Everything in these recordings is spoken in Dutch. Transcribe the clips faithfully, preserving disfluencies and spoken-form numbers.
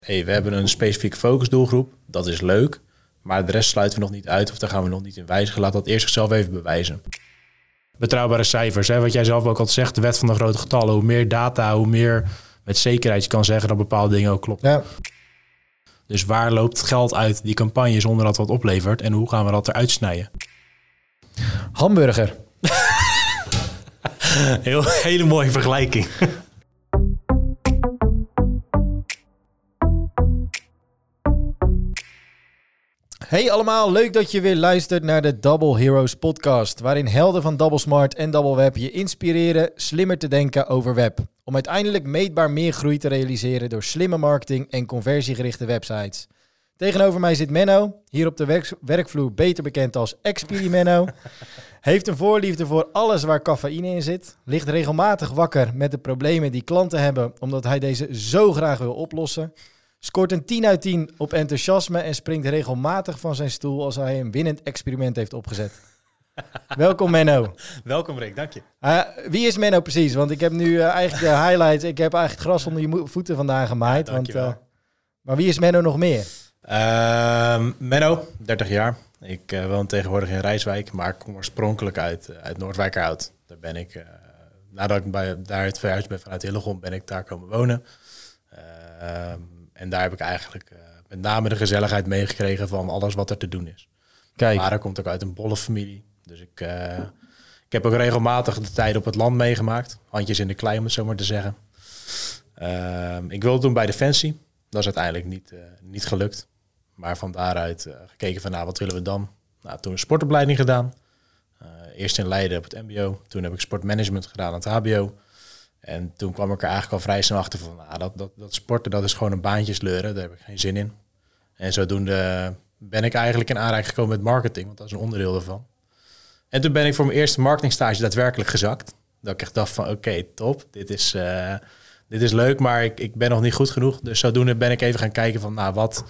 Hey, we hebben een specifieke focusdoelgroep, dat is leuk, maar de rest sluiten we nog niet uit of daar gaan we nog niet in wijzigen. Laat dat eerst zichzelf even bewijzen. Betrouwbare cijfers, hè? Wat jij zelf ook altijd zegt, de wet van de grote getallen. Hoe meer data, hoe meer met zekerheid je kan zeggen dat bepaalde dingen ook kloppen. Ja. Dus waar loopt het geld uit die campagne zonder dat wat oplevert en hoe gaan we dat eruit snijden? Hamburger. Heel, hele mooie vergelijking. Hey allemaal, leuk dat je weer luistert naar de Double Heroes podcast, waarin helden van Double Smart en Double Web je inspireren slimmer te denken over web. Om uiteindelijk meetbaar meer groei te realiseren door slimme marketing en conversiegerichte websites. Tegenover mij zit Menno, hier op de werk- werkvloer beter bekend als Expedi Menno. Heeft een voorliefde voor alles waar cafeïne in zit. Ligt regelmatig wakker met de problemen die klanten hebben, omdat hij deze zo graag wil oplossen. Scoort een tien uit tien op enthousiasme en springt regelmatig van zijn stoel als hij een winnend experiment heeft opgezet. Welkom Menno. Welkom Rick, dank je. Uh, wie is Menno precies? Want ik heb nu uh, eigenlijk de highlights. Ik heb eigenlijk gras onder je mo- voeten vandaan gemaaid. Ja, want, uh, maar wie is Menno nog meer? Uh, Menno, dertig jaar. Ik uh, woon tegenwoordig in Rijswijk, maar ik kom oorspronkelijk uit, uh, uit Noordwijkerhout. Daar ben ik, uh, nadat ik bij, daar het verhuisd ben vanuit Hillegom, ben ik daar komen wonen. Uh, en daar heb ik eigenlijk uh, met name de gezelligheid meegekregen van alles wat er te doen is. Kijk. Mijn vader komt ook uit een bolle familie. Dus ik, uh, ik heb ook regelmatig de tijd op het land meegemaakt. Handjes in de klei, om het zo maar te zeggen. Uh, ik wilde toen bij Defensie. Dat is uiteindelijk niet, uh, niet gelukt. Maar van daaruit uh, gekeken van, nou, wat willen we dan? Nou, toen een sportopleiding gedaan. Uh, eerst in Leiden op het mbo. Toen heb ik sportmanagement gedaan aan het hbo. En toen kwam ik er eigenlijk al vrij snel achter van, nou, dat, dat, dat sporten, dat is gewoon een baantje sleuren. Daar heb ik geen zin in. En zodoende ben ik eigenlijk in aanraking gekomen met marketing, want dat is een onderdeel daarvan. En toen ben ik voor mijn eerste marketingstage daadwerkelijk gezakt. Dat ik echt dacht van, oké, okay, top, dit is, uh, dit is leuk, maar ik, ik ben nog niet goed genoeg. Dus zodoende ben ik even gaan kijken van, nou, wat,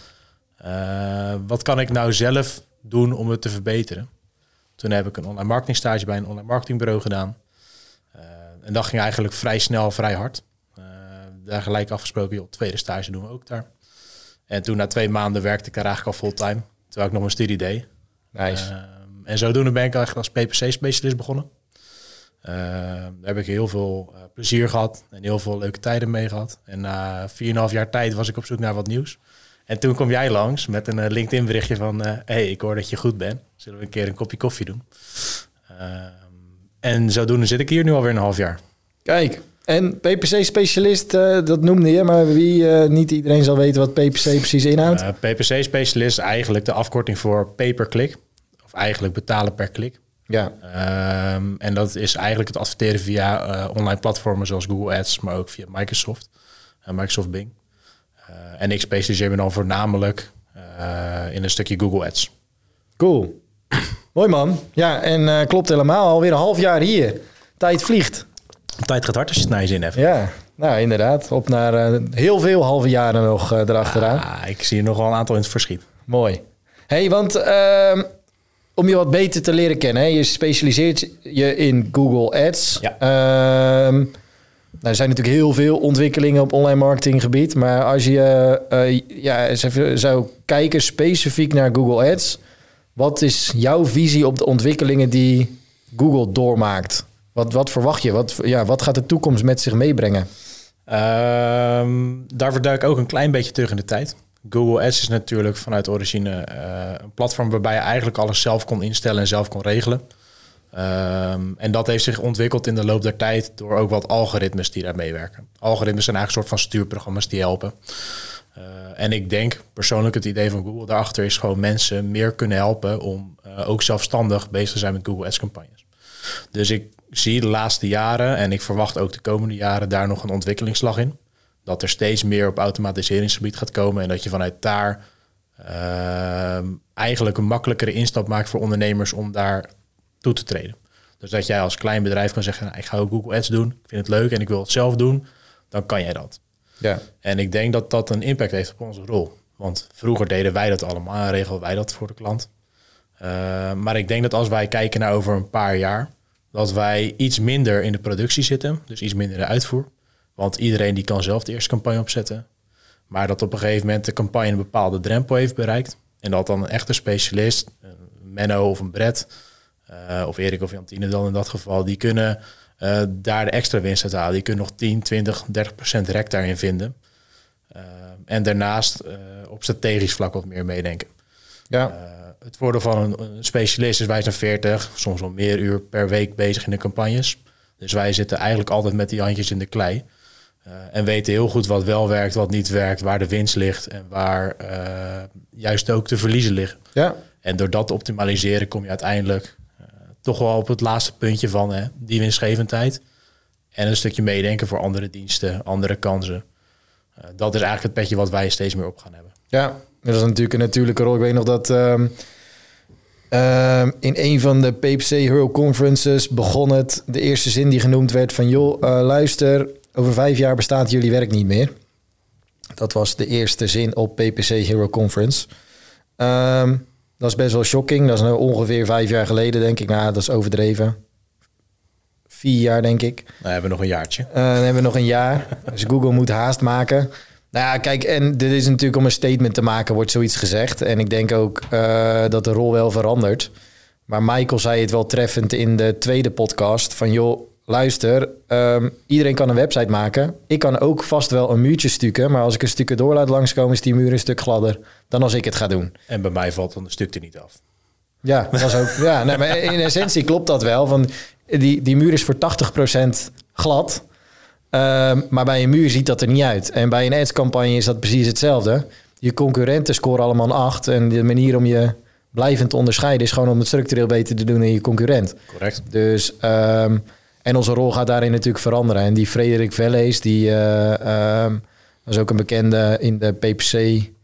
uh, wat kan ik nou zelf doen om het te verbeteren? Toen heb ik een online marketingstage bij een online marketingbureau gedaan. Uh, en dat ging eigenlijk vrij snel, vrij hard. Uh, daar gelijk afgesproken, joh, tweede stage doen we ook daar. En toen na twee maanden werkte ik er eigenlijk al fulltime, terwijl ik nog mijn studie deed. Nice. Uh, en zodoende ben ik eigenlijk als P P C-specialist begonnen. Uh, daar heb ik heel veel uh, plezier gehad en heel veel leuke tijden mee gehad. En na vier en een half jaar tijd was ik op zoek naar wat nieuws. En toen kwam jij langs met een uh, LinkedIn berichtje van, uh, hey, ik hoor dat je goed bent. Zullen we een keer een kopje koffie doen? Uh, en zodoende zit ik hier nu alweer een half jaar. Kijk, en P P C-specialist, uh, dat noemde je, maar wie uh, niet iedereen zal weten wat P P C precies inhoudt? Uh, P P C-specialist is eigenlijk de afkorting voor pay-per-click. Of eigenlijk betalen per klik. Ja. Um, en dat is eigenlijk het adverteren via uh, online platformen zoals Google Ads, maar ook via Microsoft. Uh, Microsoft Bing. Uh, en ik specialiseer me dan voornamelijk uh, in een stukje Google Ads. Cool. Mooi man. Ja, en uh, klopt helemaal. Alweer een half jaar hier. Tijd vliegt. De tijd gaat hard als je het naar je zin hebt. Ja, nou inderdaad. Op naar uh, heel veel halve jaren nog uh, erachteraan. Ah, ik zie er nog wel een aantal in het verschiet. Mooi. Hey, want uh, om je wat beter te leren kennen, hè? Je specialiseert je in Google Ads. Ja. Uh, nou, er zijn natuurlijk heel veel ontwikkelingen op online marketinggebied. Maar als je uh, ja, eens even zou kijken specifiek naar Google Ads, wat is jouw visie op de ontwikkelingen die Google doormaakt? Wat, wat verwacht je? Wat, ja, wat gaat de toekomst met zich meebrengen? Um, daar verduik ik ook een klein beetje terug in de tijd. Google Ads is natuurlijk vanuit origine uh, een platform waarbij je eigenlijk alles zelf kon instellen en zelf kon regelen. Um, en dat heeft zich ontwikkeld in de loop der tijd door ook wat algoritmes die daar meewerken. Algoritmes zijn eigenlijk een soort van stuurprogramma's die helpen. Uh, en ik denk persoonlijk het idee van Google daarachter is gewoon mensen meer kunnen helpen om uh, ook zelfstandig bezig te zijn met Google Ads campagnes. Dus ik zie de laatste jaren en ik verwacht ook de komende jaren daar nog een ontwikkelingsslag in. Dat er steeds meer op automatiseringsgebied gaat komen en dat je vanuit daar uh, eigenlijk een makkelijkere instap maakt voor ondernemers om daar toe te treden. Dus dat jij als klein bedrijf kan zeggen, nou, ik ga ook Google Ads doen, ik vind het leuk en ik wil het zelf doen, dan kan jij dat. Ja. En ik denk dat dat een impact heeft op onze rol. Want vroeger deden wij dat allemaal en regelden wij dat voor de klant. Uh, maar ik denk dat als wij kijken naar over een paar jaar, dat wij iets minder in de productie zitten, dus iets minder in de uitvoer. Want iedereen die kan zelf de eerste campagne opzetten. Maar dat op een gegeven moment de campagne een bepaalde drempel heeft bereikt. En dat dan een echte specialist, een Menno of een Brett, uh, of Erik of Jantine dan in dat geval, die kunnen uh, daar de extra winst uit halen. Die kunnen nog tien, twintig, dertig procent rek daarin vinden. Uh, en daarnaast uh, op strategisch vlak wat meer meedenken. Ja. Uh, het voordeel van een, een specialist is wij zijn veertig, soms wel meer uur per week bezig in de campagnes. Dus wij zitten eigenlijk altijd met die handjes in de klei. Uh, en weten heel goed wat wel werkt, wat niet werkt, waar de winst ligt en waar uh, juist ook de verliezen liggen. Ja. En door dat te optimaliseren kom je uiteindelijk uh, toch wel op het laatste puntje van hè, die winstgevendheid. En een stukje meedenken voor andere diensten, andere kansen. Uh, dat is eigenlijk het petje wat wij steeds meer op gaan hebben. Ja, dat is natuurlijk een natuurlijke rol. Ik weet nog dat um, um, in een van de P P C Hero Conferences begon het, de eerste zin die genoemd werd van joh, uh, luister, over vijf jaar bestaat jullie werk niet meer. Dat was de eerste zin op P P C Hero Conference. Um, dat is best wel shocking. Dat is nou ongeveer vijf jaar geleden, denk ik. Nou, dat is overdreven. Vier jaar, denk ik. Nou, hebben we nog een jaartje. Uh, dan hebben we nog een jaar. Dus Google moet haast maken. Nou ja, kijk, en dit is natuurlijk om een statement te maken, wordt zoiets gezegd. En ik denk ook uh, dat de rol wel verandert. Maar Michael zei het wel treffend in de tweede podcast. Van joh, luister, um, iedereen kan een website maken. Ik kan ook vast wel een muurtje stukken. Maar als ik een stukje door laat langskomen, is die muur een stuk gladder dan als ik het ga doen. En bij mij valt dan een stuk er niet af. Ja, dat is ook, ja nee, maar in essentie klopt dat wel. Van die, die muur is voor tachtig procent glad. Um, maar bij een muur ziet dat er niet uit. En bij een ads-campagne is dat precies hetzelfde. Je concurrenten scoren allemaal een acht. En de manier om je blijvend te onderscheiden is gewoon om het structureel beter te doen dan je concurrent. Correct. Dus, um, en onze rol gaat daarin natuurlijk veranderen. En die Frederik Velles, die uh, um, dat is ook een bekende in de P P C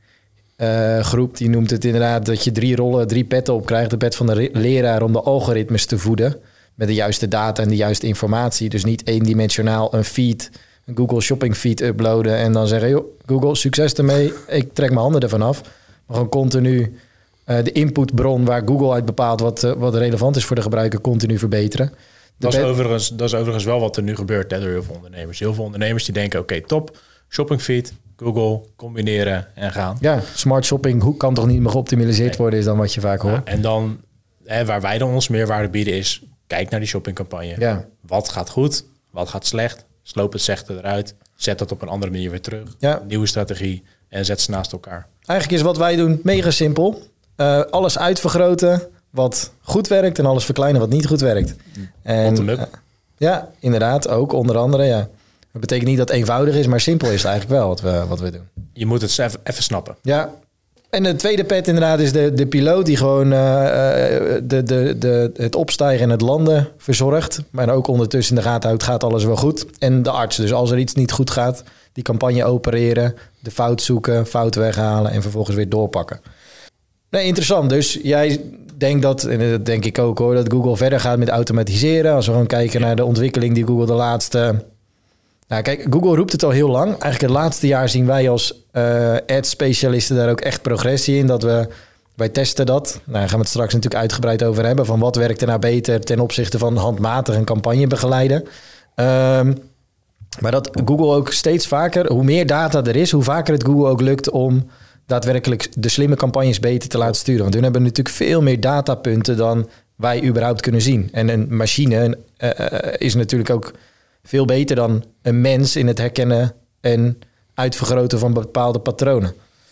uh, groep. Die noemt het inderdaad dat je drie rollen, drie petten op krijgt. De pet van de leraar om de algoritmes te voeden. Met de juiste data en de juiste informatie. Dus niet eendimensionaal een feed, een Google Shopping feed uploaden en dan zeggen, joh, Google, succes ermee. Ik trek mijn handen ervan af. Maar gewoon continu uh, de inputbron waar Google uit bepaalt wat, uh, wat relevant is voor de gebruiker, continu verbeteren. Dat is, overigens, dat is overigens wel wat er nu gebeurt hè, door heel veel ondernemers. Heel veel ondernemers die denken, oké, okay, top, shopping feed, Google, combineren en gaan. Ja, smart shopping, hoe kan toch niet meer geoptimaliseerd nee. worden, is dan wat je vaak hoort. Ja, en dan, hè, waar wij dan ons meerwaarde bieden is, kijk naar die shoppingcampagne. Ja. Wat gaat goed? Wat gaat slecht? Sloop het slechte eruit. Zet dat op een andere manier weer terug. Ja. Nieuwe strategie. En zet ze naast elkaar. Eigenlijk is wat wij doen mega simpel. Uh, alles uitvergroten wat goed werkt en alles verkleinen wat niet goed werkt. En, uh, ja, inderdaad. Ook onder andere, ja. Dat betekent niet dat het eenvoudig is, maar simpel is het eigenlijk wel wat we, wat we doen. Je moet het even, even snappen. Ja. En de tweede pet inderdaad is de, de piloot die gewoon uh, de, de, de, het opstijgen en het landen verzorgt. Maar ook ondertussen in de gaten houdt, gaat alles wel goed. En de arts, dus als er iets niet goed gaat, die campagne opereren, de fout zoeken, fout weghalen en vervolgens weer doorpakken. Nee, interessant. Dus jij denkt dat, en dat denk ik ook hoor, dat Google verder gaat met automatiseren. Als we gewoon kijken naar de ontwikkeling die Google de laatste... Nou, kijk, Google roept het al heel lang. Eigenlijk het laatste jaar zien wij als uh, ad-specialisten daar ook echt progressie in. Dat we, wij testen dat. Nou, daar gaan we het straks natuurlijk uitgebreid over hebben. Van wat werkt er nou beter ten opzichte van handmatig een campagne begeleiden. Um, maar dat Google ook steeds vaker, hoe meer data er is, hoe vaker het Google ook lukt om daadwerkelijk de slimme campagnes beter te laten sturen. Want hun hebben natuurlijk veel meer datapunten dan wij überhaupt kunnen zien. En een machine uh, uh, is natuurlijk ook veel beter dan een mens in het herkennen en uitvergroten van bepaalde patronen.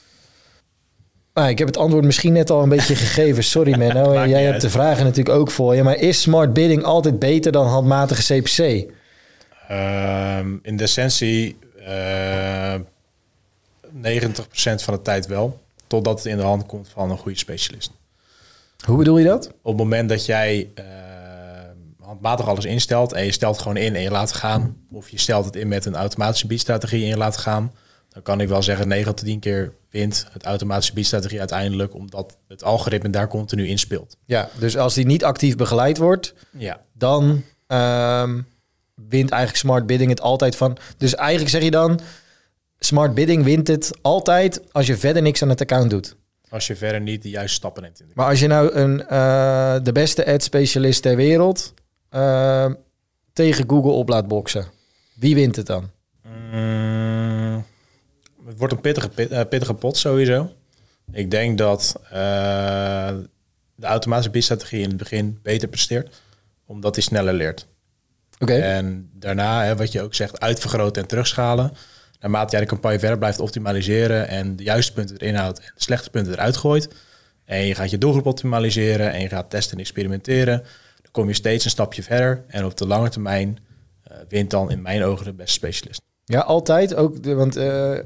Ah, ik heb het antwoord misschien net al een beetje gegeven. Sorry Menno, jij hebt uit. de vragen natuurlijk ook voor je. Maar is smart bidding altijd beter dan handmatige C P C? Um, in de essentie uh, negentig procent van de tijd wel. Totdat het in de hand komt van een goede specialist. Hoe bedoel je dat? Op het moment dat jij Uh, handmatig alles instelt en je stelt gewoon in en je laat gaan, of je stelt het in met een automatische biedstrategie en je laat gaan, dan kan ik wel zeggen negen tot tien keer wint het automatische biedstrategie uiteindelijk, omdat het algoritme daar continu in speelt. Ja, dus als die niet actief begeleid wordt, ja. dan um, wint eigenlijk smart bidding het altijd van. Dus eigenlijk zeg je dan, smart bidding wint het altijd als je verder niks aan het account doet. Als je verder niet de juiste stappen neemt. In de maar als je nou een, uh, de beste ad-specialist ter wereld Uh, tegen Google op laat boksen, wie wint het dan? Mm, het wordt een pittige, pit, uh, pittige pot sowieso. Ik denk dat uh, de automatische bidstrategie in het begin beter presteert, omdat hij sneller leert. Okay. En daarna, hè, wat je ook zegt, uitvergroten en terugschalen. Naarmate jij de campagne verder blijft optimaliseren en de juiste punten erin houdt en de slechte punten eruit gooit. En je gaat je doelgroep optimaliseren en je gaat testen en experimenteren. Dan kom je steeds een stapje verder. En op de lange termijn uh, wint dan in mijn ogen de beste specialist. Ja, altijd. Ook de, want uh,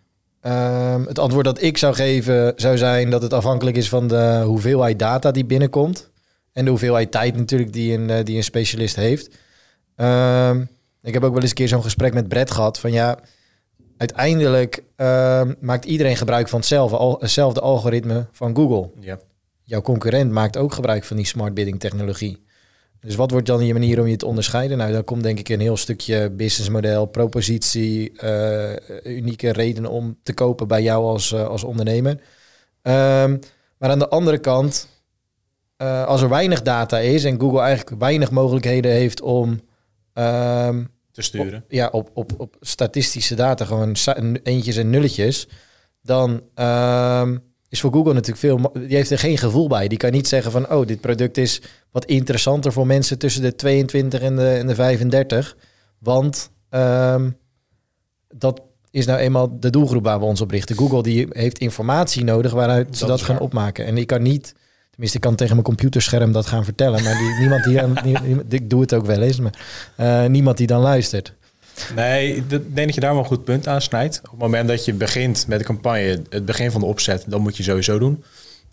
uh, het antwoord dat ik zou geven zou zijn dat het afhankelijk is van de hoeveelheid data die binnenkomt. En de hoeveelheid tijd natuurlijk die een, uh, die een specialist heeft. Uh, ik heb ook wel eens een keer zo'n gesprek met Brett gehad van ja, uiteindelijk uh, maakt iedereen gebruik van hetzelfde, al, hetzelfde algoritme van Google. Ja. Jouw concurrent maakt ook gebruik van die smart bidding technologie. Dus wat wordt dan je manier om je te onderscheiden? Nou, dan komt denk ik een heel stukje businessmodel, propositie, uh, unieke redenen om te kopen bij jou als, uh, als ondernemer. Um, maar aan de andere kant, uh, als er weinig data is en Google eigenlijk weinig mogelijkheden heeft om um, te sturen. Op, ja, op, op, op statistische data, gewoon eentjes en nulletjes, dan um, is voor Google natuurlijk veel... Die heeft er geen gevoel bij. Die kan niet zeggen van, oh, dit product is wat interessanter voor mensen tussen de tweeëntwintig en de, en de vijfendertig. Want um, dat is nou eenmaal de doelgroep waar we ons op richten. Google die heeft informatie nodig waaruit dat ze dat gaan waar. opmaken. En die kan niet... Tenminste, ik kan tegen mijn computerscherm dat gaan vertellen. Maar die, niemand die... aan, nie, ik doe het ook wel eens, maar uh, niemand die dan luistert. Nee, ik denk dat je daar wel een goed punt aan snijdt. Op het moment dat je begint met de campagne, het begin van de opzet, dan moet je sowieso doen.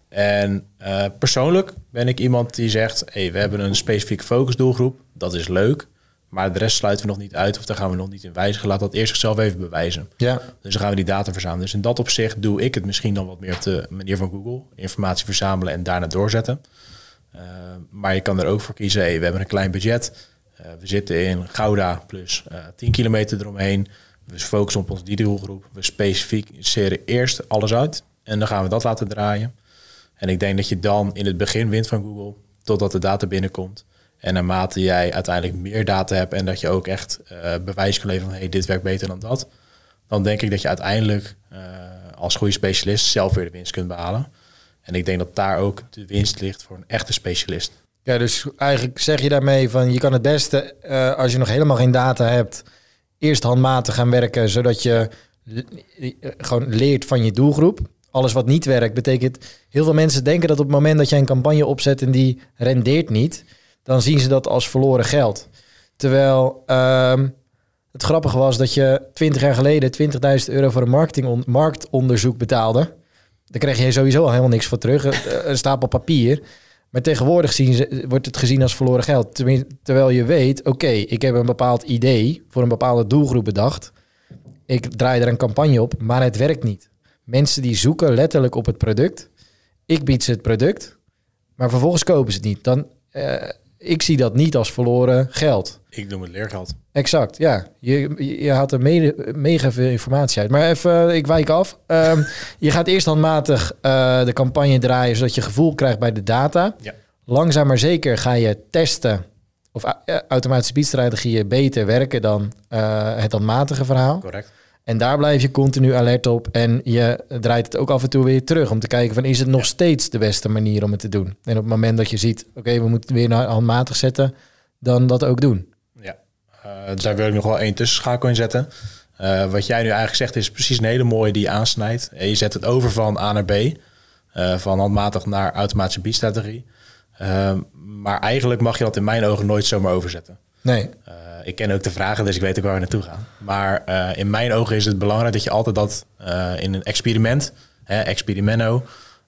En uh, persoonlijk ben ik iemand die zegt, hey, we hebben een specifieke focusdoelgroep. Dat is leuk, maar de rest sluiten we nog niet uit of daar gaan we nog niet in wijzigen. Laat dat eerst zichzelf even bewijzen. Ja. Dus dan gaan we die data verzamelen. Dus in dat opzicht doe ik het misschien dan wat meer op de manier van Google. Informatie verzamelen en daarna doorzetten. Uh, maar je kan er ook voor kiezen, hey, we hebben een klein budget. Uh, we zitten in Gouda plus uh, tien kilometer eromheen. We focussen op onze die doelgroep. We specificeren eerst alles uit. En dan gaan we dat laten draaien. En ik denk dat je dan in het begin wint van Google, totdat de data binnenkomt. En naarmate jij uiteindelijk meer data hebt en dat je ook echt uh, bewijs kan leveren van hey, dit werkt beter dan dat. Dan denk ik dat je uiteindelijk uh, als goede specialist zelf weer de winst kunt behalen. En ik denk dat daar ook de winst ligt voor een echte specialist. Ja, dus eigenlijk zeg je daarmee van je kan het beste, uh, als je nog helemaal geen data hebt, eerst handmatig gaan werken, zodat je le- gewoon leert van je doelgroep. Alles wat niet werkt, betekent... Heel veel mensen denken dat op het moment dat jij een campagne opzet en die rendeert niet, dan zien ze dat als verloren geld. Terwijl um, het grappige was dat je twintig jaar geleden twintigduizend euro voor een marketing on- marktonderzoek betaalde. Daar kreeg je sowieso al helemaal niks voor terug. Een stapel papier. Maar tegenwoordig zien ze, wordt het gezien als verloren geld. Terwijl je weet, oké, okay, ik heb een bepaald idee voor een bepaalde doelgroep bedacht. Ik draai er een campagne op, maar het werkt niet. Mensen die zoeken letterlijk op het product. Ik bied ze het product, maar vervolgens kopen ze het niet. Dan, uh, ik zie dat niet als verloren geld. Ik noem het leergeld. Exact, ja. Je, je haalt er mede, mega veel informatie uit. Maar even, uh, ik wijk af. Um, je gaat eerst handmatig uh, de campagne draaien, zodat je gevoel krijgt bij de data. Ja. Langzaam maar zeker ga je testen of uh, automatische biedstrategieën beter werken dan uh, het handmatige verhaal. Correct. En daar blijf je continu alert op. En je draait het ook af en toe weer terug om te kijken van is het nog ja. steeds de beste manier om het te doen. En op het moment dat je ziet, oké, okay, we moeten weer naar handmatig zetten, dan dat ook doen. Ja, uh, daar wil ik nog wel één tussenschakel in zetten. Uh, wat jij nu eigenlijk zegt is precies een hele mooie die je aansnijdt. Je zet het over van A naar B, uh, van handmatig naar automatische biedstrategie. Uh, maar eigenlijk mag je dat in mijn ogen nooit zomaar overzetten. Nee. Uh, ik ken ook de vragen, dus ik weet ook waar we naartoe gaan. Maar uh, in mijn ogen is het belangrijk dat je altijd dat uh, in een experiment, hè, experimento,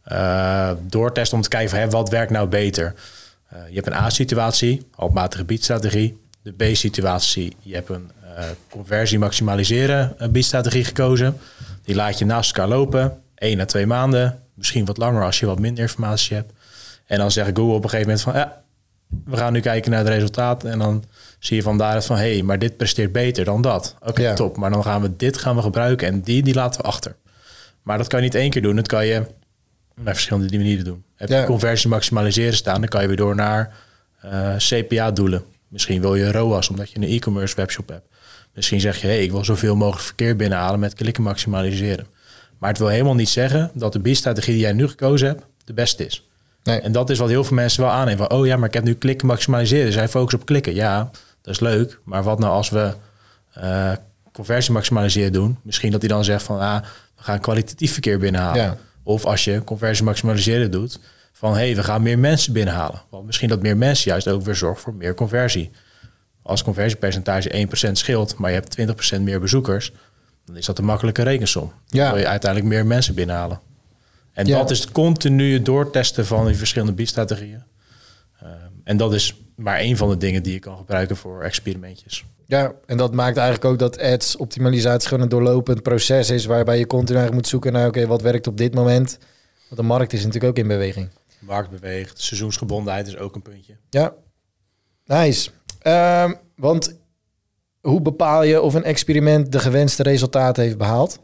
uh, doortest om te kijken van hè, wat werkt nou beter. Uh, je hebt een A-situatie, handmatige biedstrategie. De B-situatie, je hebt een uh, conversie maximaliseren uh, biedstrategie gekozen. Die laat je naast elkaar lopen, één à twee maanden. Misschien wat langer als je wat minder informatie hebt. En dan zegt Google op een gegeven moment van ja, we gaan nu kijken naar het resultaat en dan zie je van daaruit van hé, hey, maar dit presteert beter dan dat. Oké, okay, ja. top. Maar dan gaan we dit gaan we gebruiken en die, die laten we achter. Maar dat kan je niet één keer doen. Dat kan je met verschillende manieren doen. Heb je ja. conversie maximaliseren staan, dan kan je weer door naar uh, C P A-doelen. Misschien wil je R O A S, omdat je een e-commerce webshop hebt. Misschien zeg je, hey, ik wil zoveel mogelijk verkeer binnenhalen met klikken maximaliseren. Maar het wil helemaal niet zeggen dat de biedstrategie die jij nu gekozen hebt de beste is. Nee. En dat is wat heel veel mensen wel aannemen. Van, oh ja, maar ik heb nu klikken maximaliseren. Dus hij focust op klikken. Ja, dat is leuk. Maar wat nou als we uh, conversie maximaliseren doen? Misschien dat hij dan zegt van, ah, we gaan kwalitatief verkeer binnenhalen. Ja. Of als je conversie maximaliseren doet, van hé, hey, we gaan meer mensen binnenhalen. Want misschien dat meer mensen juist ook weer zorgt voor meer conversie. Als conversiepercentage één procent scheelt, maar je hebt twintig procent meer bezoekers, dan is dat een makkelijke rekensom. Ja. Dan wil je uiteindelijk meer mensen binnenhalen. En ja. dat is het continue doortesten van die verschillende biedstrategieën. Uh, en dat is maar één van de dingen die je kan gebruiken voor experimentjes. Ja, en dat maakt eigenlijk ook dat ads optimalisatie gewoon een doorlopend proces is, waarbij je continu moet zoeken naar, oké, okay, wat werkt op dit moment? Want de markt is natuurlijk ook in beweging. De markt beweegt, seizoensgebondenheid is ook een puntje. Ja, nice. Um, want hoe bepaal je of een experiment de gewenste resultaten heeft behaald?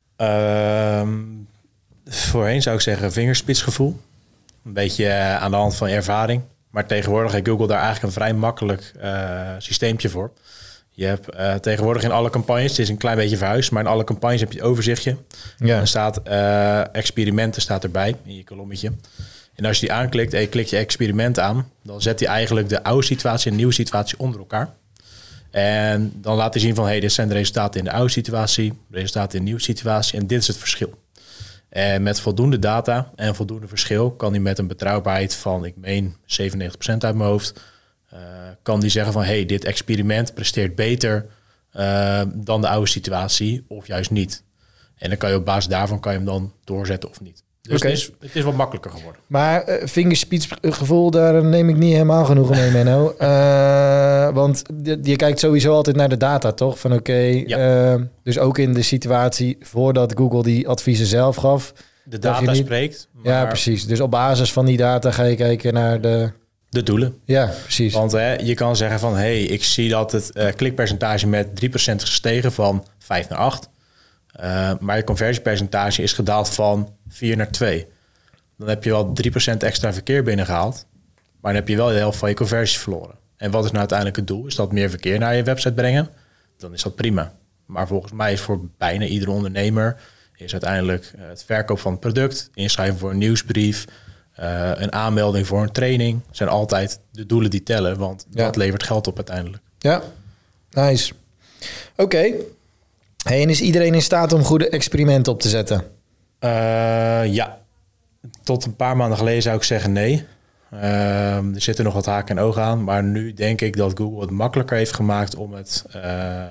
Um, voorheen zou ik zeggen vingerspitsgevoel. Een beetje uh, aan de hand van ervaring. Maar tegenwoordig heeft Google daar eigenlijk een vrij makkelijk uh, systeempje voor. Je hebt uh, tegenwoordig in alle campagnes, het is een klein beetje verhuisd, maar in alle campagnes heb je het overzichtje. Ja. Er staat uh, experimenten staat erbij in je kolommetje. En als je die aanklikt en je klikt je experiment aan, dan zet hij eigenlijk de oude situatie en de nieuwe situatie onder elkaar. En dan laat hij zien van, hey, dit zijn de resultaten in de oude situatie, resultaten in de nieuwe situatie en dit is het verschil. En met voldoende data en voldoende verschil kan hij met een betrouwbaarheid van, ik meen zevenennegentig procent uit mijn hoofd, uh, kan hij zeggen van, hey, dit experiment presteert beter uh, dan de oude situatie of juist niet. En dan kan je op basis daarvan kan je hem dan doorzetten of niet. Dus okay. het, is, het is wat makkelijker geworden. Maar uh, vingerspitsgevoel, daar neem ik niet helemaal genoegen mee, Menno. Uh, want je, je kijkt sowieso altijd naar de data, toch? Van oké, okay, ja. uh, dus ook in de situatie voordat Google die adviezen zelf gaf. De data niet... spreekt. Maar... Ja, precies. Dus op basis van die data ga je kijken naar de... De doelen. Ja, precies. Want hè, je kan zeggen van, hé, hey, ik zie dat het uh, klikpercentage met drie procent is gestegen van vijf naar acht. Uh, maar je conversiepercentage is gedaald van vier naar twee. Dan heb je wel drie procent extra verkeer binnengehaald. Maar dan heb je wel de helft van je conversie verloren. En wat is nou uiteindelijk het doel? Is dat meer verkeer naar je website brengen? Dan is dat prima. Maar volgens mij is voor bijna iedere ondernemer is uiteindelijk het verkoop van het product, inschrijven voor een nieuwsbrief, uh, een aanmelding voor een training. Zijn altijd de doelen die tellen, want ja. dat levert geld op uiteindelijk. Ja, nice. Oké. Okay. Hey, en is iedereen in staat om goede experimenten op te zetten? Uh, ja. Tot een paar maanden geleden zou ik zeggen nee. Uh, er zitten nog wat haken en ogen aan. Maar nu denk ik dat Google het makkelijker heeft gemaakt om het uh,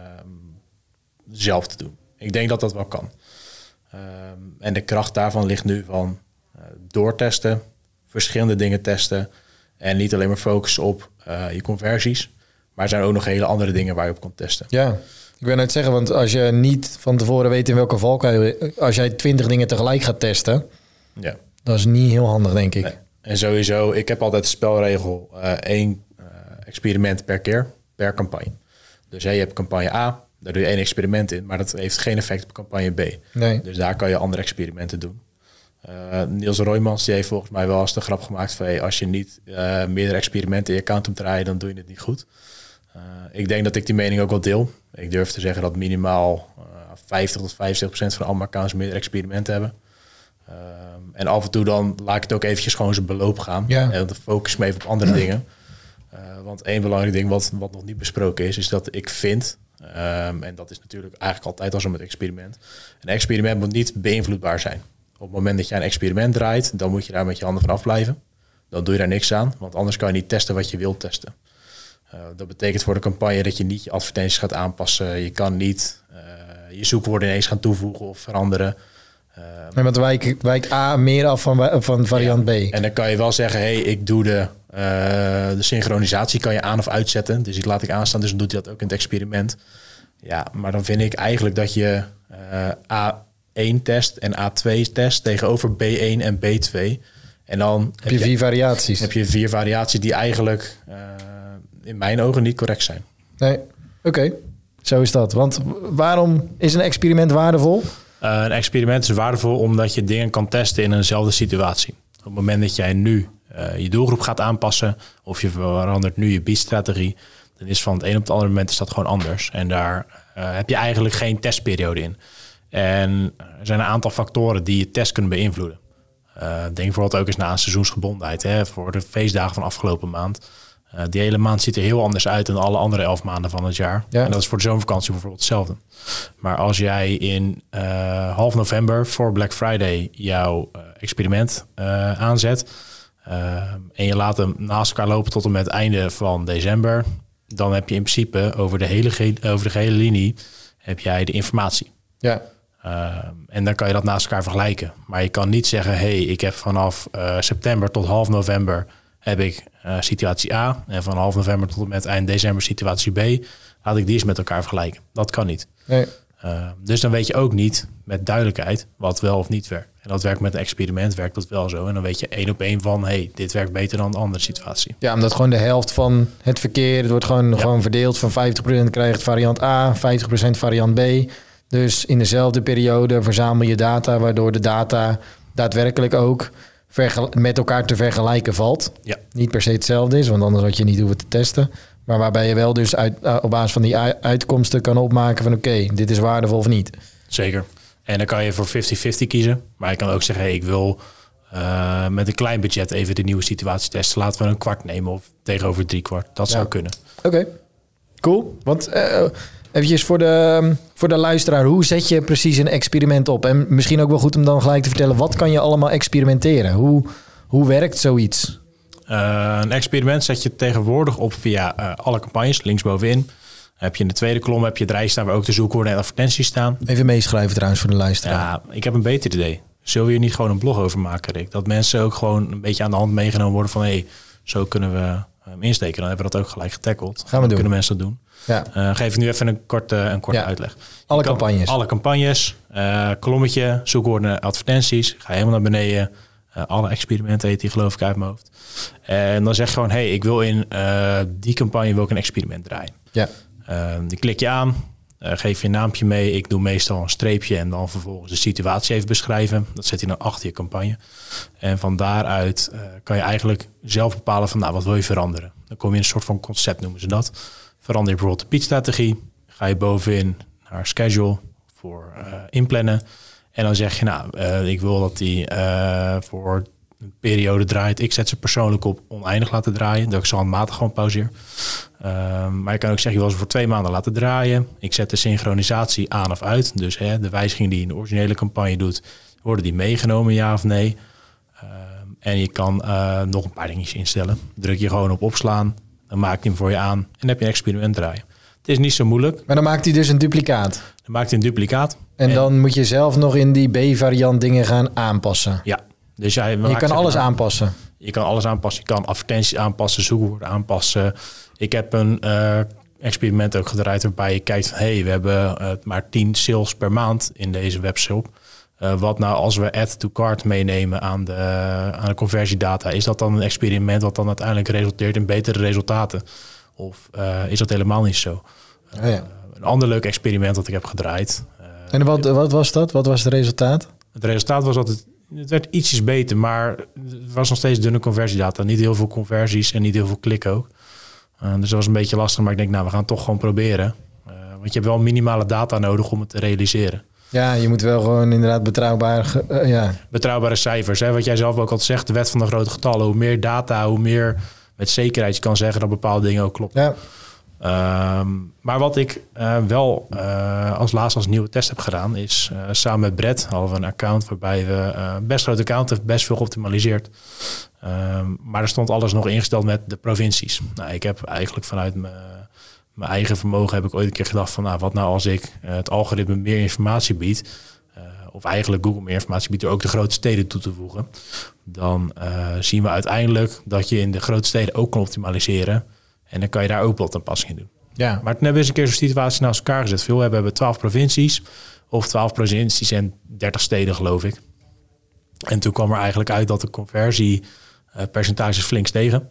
zelf te doen. Ik denk dat dat wel kan. Uh, en de kracht daarvan ligt nu van uh, doortesten, verschillende dingen testen. En niet alleen maar focussen op uh, je conversies. Maar er zijn ook nog hele andere dingen waar je op kan testen. Ja. Ik wil net zeggen, want als je niet van tevoren weet in welke valkuil, als jij twintig dingen tegelijk gaat testen, ja. dat is niet heel handig, denk ik. Nee. En sowieso, ik heb altijd de spelregel uh, één uh, experiment per keer, per campagne. Dus hey, je hebt campagne A, daar doe je één experiment in, maar dat heeft geen effect op campagne B. Nee. Dus daar kan je andere experimenten doen. Uh, Niels Roymans die heeft volgens mij wel eens de grap gemaakt van, hey, als je niet uh, meerdere experimenten in je account moet draaien, dan doe je het niet goed. Uh, ik denk dat ik die mening ook wel deel. Ik durf te zeggen dat minimaal uh, vijftig tot vijfenzestig procent van alle accounts meer experimenten hebben. Uh, en af en toe dan laat ik het ook eventjes gewoon zijn beloop gaan. Ja. En dan focus me even op andere dingen. Uh, want één belangrijk ding wat, wat nog niet besproken is, is dat ik vind, um, en dat is natuurlijk eigenlijk altijd al zo met experiment, een experiment moet niet beïnvloedbaar zijn. Op het moment dat je een experiment draait, dan moet je daar met je handen vanaf blijven. Dan doe je daar niks aan, want anders kan je niet testen wat je wilt testen. Uh, dat betekent voor de campagne dat je niet je advertenties gaat aanpassen. Je kan niet uh, je zoekwoorden ineens gaan toevoegen of veranderen. Uh, en want wijkt, wijkt A meer af van, van variant ja. B. En dan kan je wel zeggen, hey, ik doe de, uh, de synchronisatie kan je aan of uitzetten. Dus ik laat ik aanstaan, dus dan doet hij dat ook in het experiment. Ja, maar dan vind ik eigenlijk dat je uh, A één test en A twee test tegenover B één en B twee. En dan heb, heb je vier variaties. Heb je vier variaties die eigenlijk uh, in mijn ogen niet correct zijn. Nee, oké. Okay. Zo is dat. Want waarom is een experiment waardevol? Uh, een experiment is waardevol omdat je dingen kan testen in eenzelfde situatie. Op het moment dat jij nu uh, je doelgroep gaat aanpassen of je verandert nu je biedstrategie, dan is van het een op het andere moment is dat gewoon anders. En daar uh, heb je eigenlijk geen testperiode in. En er zijn een aantal factoren die je test kunnen beïnvloeden. Uh, denk bijvoorbeeld ook eens naar seizoensgebondenheid. Hè, voor de feestdagen van afgelopen maand. Uh, die hele maand ziet er heel anders uit dan alle andere elf maanden van het jaar. Ja. En dat is voor de zomervakantie bijvoorbeeld hetzelfde. Maar als jij in uh, half november voor Black Friday jouw uh, experiment uh, aanzet... Uh, en je laat hem naast elkaar lopen tot en met het einde van december... dan heb je in principe over de hele, ge- over de gehele linie heb jij de informatie. Ja. Uh, en dan kan je dat naast elkaar vergelijken. Maar je kan niet zeggen, hey, ik heb vanaf uh, september tot half november heb ik uh, situatie A. En van half november tot en met eind december situatie B. Laat ik die eens met elkaar vergelijken. Dat kan niet. Nee. Uh, dus dan weet je ook niet met duidelijkheid wat wel of niet werkt. En dat werkt met een experiment, werkt dat wel zo. En dan weet je één op één van, hey, dit werkt beter dan de andere situatie. Ja, omdat gewoon de helft van het verkeer, het wordt gewoon, ja. gewoon verdeeld. Van vijftig procent krijgt variant A, vijftig procent variant B. Dus in dezelfde periode verzamel je data, waardoor de data daadwerkelijk ook vergel- met elkaar te vergelijken valt. Ja. Niet per se hetzelfde is, want anders had je niet hoeven te testen. Maar waarbij je wel dus uit, uh, op basis van die u- uitkomsten kan opmaken van oké, okay, dit is waardevol of niet. Zeker. En dan kan je voor vijftig vijftig kiezen. Maar je kan ook zeggen, hey, ik wil uh, met een klein budget even de nieuwe situatie testen. Laten we een kwart nemen of tegenover drie kwart. Dat ja. zou kunnen. Oké, okay. Cool. Want uh, eventjes voor de, voor de luisteraar, hoe zet je precies een experiment op? En misschien ook wel goed om dan gelijk te vertellen, wat kan je allemaal experimenteren? Hoe, hoe werkt zoiets? Uh, een experiment zet je tegenwoordig op via uh, alle campagnes, linksbovenin. Heb je in de tweede kolom heb je het rijtje staan waar ook de zoekwoorden en advertenties staan. Even meeschrijven trouwens voor de luisteraar. Ja, ik heb een beter idee. Zullen we hier niet gewoon een blog over maken, Rick? Dat mensen ook gewoon een beetje aan de hand meegenomen worden van... hé, hey, zo kunnen we hem insteken. Dan hebben we dat ook gelijk getackled. Gaan we dan doen. Kunnen mensen dat doen. Ja. Uh, geef ik nu even een korte, een korte ja. uitleg. Alle campagnes. Alle campagnes. Uh, kolommetje, zoekwoorden, advertenties. Ga helemaal naar beneden. Uh, alle experimenten heet die geloof ik uit mijn hoofd. En dan zeg je gewoon, hé, hey, ik wil in uh, die campagne wil ik een experiment draaien. Ja. Uh, die klik je aan, uh, geef je een naampje mee. Ik doe meestal een streepje en dan vervolgens de situatie even beschrijven. Dat zet je dan achter je campagne. En van daaruit uh, kan je eigenlijk zelf bepalen van, nou, wat wil je veranderen? Dan kom je in een soort van concept, noemen ze dat. Verander je bijvoorbeeld de pitchstrategie. Ga je bovenin naar schedule voor uh, inplannen. En dan zeg je, nou, uh, ik wil dat die uh, voor een periode draait. Ik zet ze persoonlijk op oneindig laten draaien. Dat ik ze handmatig gewoon pauzeer. Uh, maar je kan ook zeggen, je wil ze voor twee maanden laten draaien. Ik zet de synchronisatie aan of uit. Dus hè, de wijzigingen die je in de originele campagne doet, worden die meegenomen, ja of nee? Uh, en je kan uh, nog een paar dingetjes instellen. Druk je gewoon op opslaan. Dan maakt hij hem voor je aan. En dan heb je een experiment draaien. Het is niet zo moeilijk. Maar dan maakt hij dus een duplicaat. Dan maakt hij een duplicaat. En, en dan moet je zelf nog in die B-variant dingen gaan aanpassen. Ja. Dus jij je kan alles maar, aanpassen. Je kan alles aanpassen. Je kan advertenties aanpassen, zoekwoorden aanpassen. Ik heb een uh, experiment ook gedraaid waarbij je kijkt van... hé, hey, we hebben uh, maar tien sales per maand in deze webshop. Uh, wat nou als we add to cart meenemen aan de, uh, aan de conversiedata? Is dat dan een experiment wat dan uiteindelijk resulteert in betere resultaten? Of uh, is dat helemaal niet zo? Uh, oh ja. Een ander leuk experiment dat ik heb gedraaid. Uh, en wat, wat was dat? Wat was het resultaat? Het resultaat was dat het, het werd ietsjes beter, maar het was nog steeds dunne conversiedata. Niet heel veel conversies en niet heel veel klik ook. Uh, dus dat was een beetje lastig, maar ik denk, nou, we gaan het toch gewoon proberen. Uh, want je hebt wel minimale data nodig om het te realiseren. Ja, je moet wel gewoon inderdaad betrouwbaar... Uh, ja. Betrouwbare cijfers. Hè? Wat jij zelf ook altijd zegt, de wet van de grote getallen. Hoe meer data, hoe meer met zekerheid je kan zeggen dat bepaalde dingen ook kloppen. Ja. Um, maar wat ik uh, wel uh, als laatste als nieuwe test heb gedaan... is uh, samen met Brett hadden we een account... waarbij we uh, best groot account heeft best veel geoptimaliseerd. Um, maar er stond alles nog ingesteld met de provincies. Nou, ik heb eigenlijk vanuit mijn, mijn eigen vermogen... heb ik ooit een keer gedacht van... nou, wat nou als ik uh, het algoritme meer informatie bied... Uh, of eigenlijk Google meer informatie biedt... door ook de grote steden toe te voegen... dan uh, zien we uiteindelijk dat je in de grote steden ook kan optimaliseren... En dan kan je daar ook wat aanpassingen doen. Ja. Maar toen hebben we eens een keer zo'n situatie naast elkaar gezet. Veel, we hebben twaalf provincies. Of twaalf provincies en dertig steden, geloof ik. En toen kwam er eigenlijk uit dat de conversiepercentages flink stegen.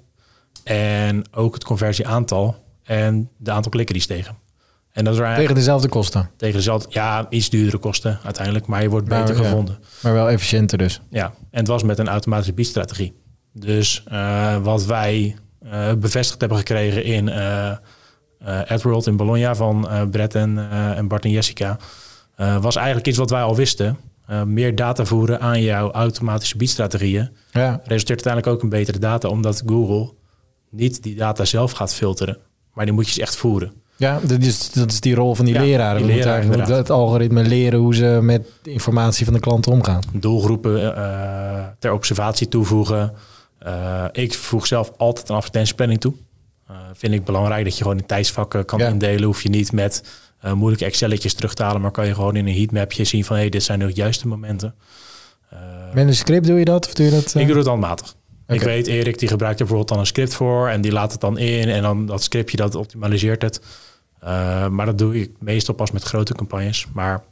En ook het conversieaantal en de aantal klikken die stegen. En dat is tegen dezelfde kosten? Tegen dezelfde, ja, iets duurdere kosten uiteindelijk. Maar je wordt beter nou, gevonden. Ja. Maar wel efficiënter dus. Ja, en het was met een automatische biedstrategie. Dus uh, wat wij... Uh, bevestigd hebben gekregen in uh, uh, AdWorld in Bologna van uh, Brett en, uh, en Bart en Jessica, uh, was eigenlijk iets wat wij al wisten. Uh, meer data voeren aan jouw automatische biedstrategieën. Ja. Resulteert uiteindelijk ook in betere data, omdat Google niet die data zelf gaat filteren, maar die moet je eens echt voeren. Ja, dat is, dat is die rol van die ja, leraren. Die We moeten eigenlijk het algoritme leren hoe ze met de informatie van de klant omgaan. Doelgroepen uh, ter observatie toevoegen. Uh, ik voeg zelf altijd een advertentieplanning toe. Uh, vind ik belangrijk dat je gewoon in tijdsvakken kan ja. indelen. Hoef je niet met uh, moeilijke Excelletjes terug te halen, maar kan je gewoon in een heatmapje zien van, hé, hey, dit zijn de juiste momenten. Uh, met een script doe je dat? Of doe je dat uh... Ik doe het handmatig. Okay. Ik weet, Erik die gebruikt er bijvoorbeeld dan een script voor en die laat het dan in en dan dat scriptje dat optimaliseert het. Uh, maar dat doe ik meestal pas met grote campagnes. Maar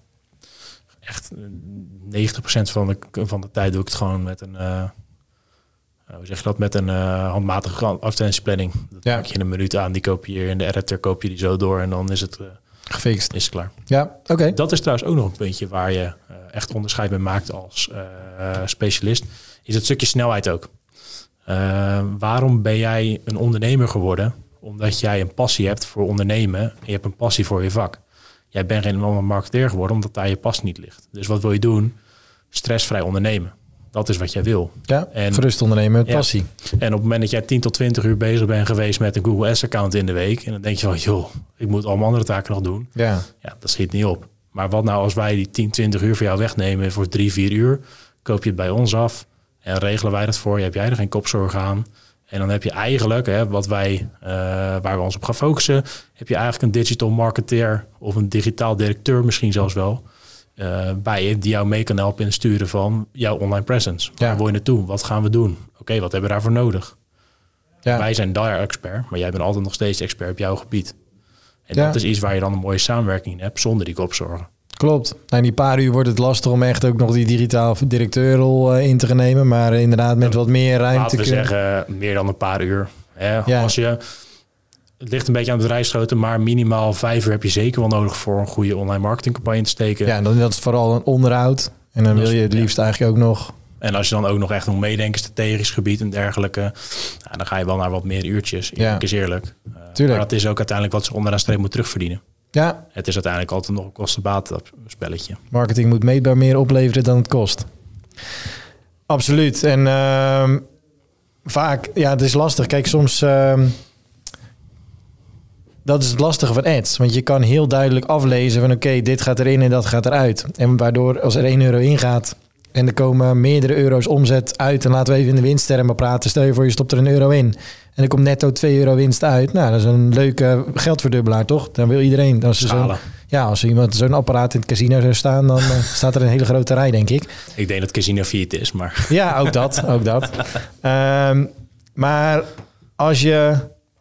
echt negentig procent van de, van de tijd doe ik het gewoon met een, uh, hoe zeg je dat, met een uh, handmatige advertentieplanning. Dat ja. maak je in een minuut aan, die kopieer je in de editor, koop je die zo door en dan is het uh, gefixt. Is het klaar. Ja, oké. Okay. Dat is trouwens ook nog een puntje waar je uh, echt onderscheid mee maakt als uh, specialist. Is het stukje snelheid ook. Uh, waarom ben jij een ondernemer geworden? Omdat jij een passie hebt voor ondernemen en je hebt een passie voor je vak. Jij bent geen online marketeer geworden omdat daar je passie niet ligt. Dus wat wil je doen? Stressvrij ondernemen. Dat is wat jij wil. Ja, en, gerust ondernemen met ja. passie. En op het moment dat jij tien tot twintig uur bezig bent geweest met een Google Ads account in de week. En dan denk je van, joh, ik moet allemaal andere taken nog doen. Ja. Ja, dat schiet niet op. Maar wat nou als wij die tien, twintig uur voor jou wegnemen voor drie, vier uur. Koop je het bij ons af en regelen wij dat voor je. Heb jij er geen kopzorg aan. En dan heb je eigenlijk, hè, wat wij, uh, waar we ons op gaan focussen, heb je eigenlijk een digital marketeer of een digitaal directeur misschien zelfs wel, uh, bij je die jou mee kan helpen in het sturen van jouw online presence. Waar ja. wil je naartoe? Wat gaan we doen? Oké, okay, wat hebben we daarvoor nodig? Ja. Wij zijn daar expert, maar jij bent altijd nog steeds expert op jouw gebied. En ja. dat is iets waar je dan een mooie samenwerking in hebt zonder die kopzorgen. Klopt. Nou, in die paar uur wordt het lastig om echt ook nog die digitaal directeurrol uh, in te nemen. Maar uh, inderdaad met wat meer ruimte. Laten we kunnen... zeggen meer dan een paar uur. Hè? Ja. Als je, het ligt een beetje aan het bedrijfsgrootte, maar minimaal vijf uur heb je zeker wel nodig voor een goede online marketingcampagne te steken. Ja, dan dat is vooral een onderhoud. En dan wil je het liefst ja. eigenlijk ook nog. En als je dan ook nog echt moet meedenken, strategisch gebied en dergelijke, nou, dan ga je wel naar wat meer uurtjes. Ja. Is eerlijk. Uh, Tuurlijk. Maar dat is ook uiteindelijk wat ze onderaan streep moet terugverdienen. Ja. Het is uiteindelijk altijd nog een kostenbaat spelletje. Marketing moet meetbaar meer opleveren dan het kost. Absoluut. En uh, vaak, ja, het is lastig. Kijk, soms, uh, dat is het lastige van ads. Want je kan heel duidelijk aflezen van oké, okay, dit gaat erin en dat gaat eruit. En waardoor als er één euro ingaat en er komen meerdere euro's omzet uit, en laten we even in de winsttermen praten. Stel je voor, je stopt er een euro in en er komt netto twee euro winst uit. Nou, dat is een leuke geldverdubbelaar, toch? Dan wil iedereen. Als er zo'n, ja, als er iemand zo'n apparaat in het casino zou staan, dan uh, staat er een hele grote rij, denk ik. Ik denk dat casino failliet is, maar... Ja, ook dat, ook dat. Um, maar als je...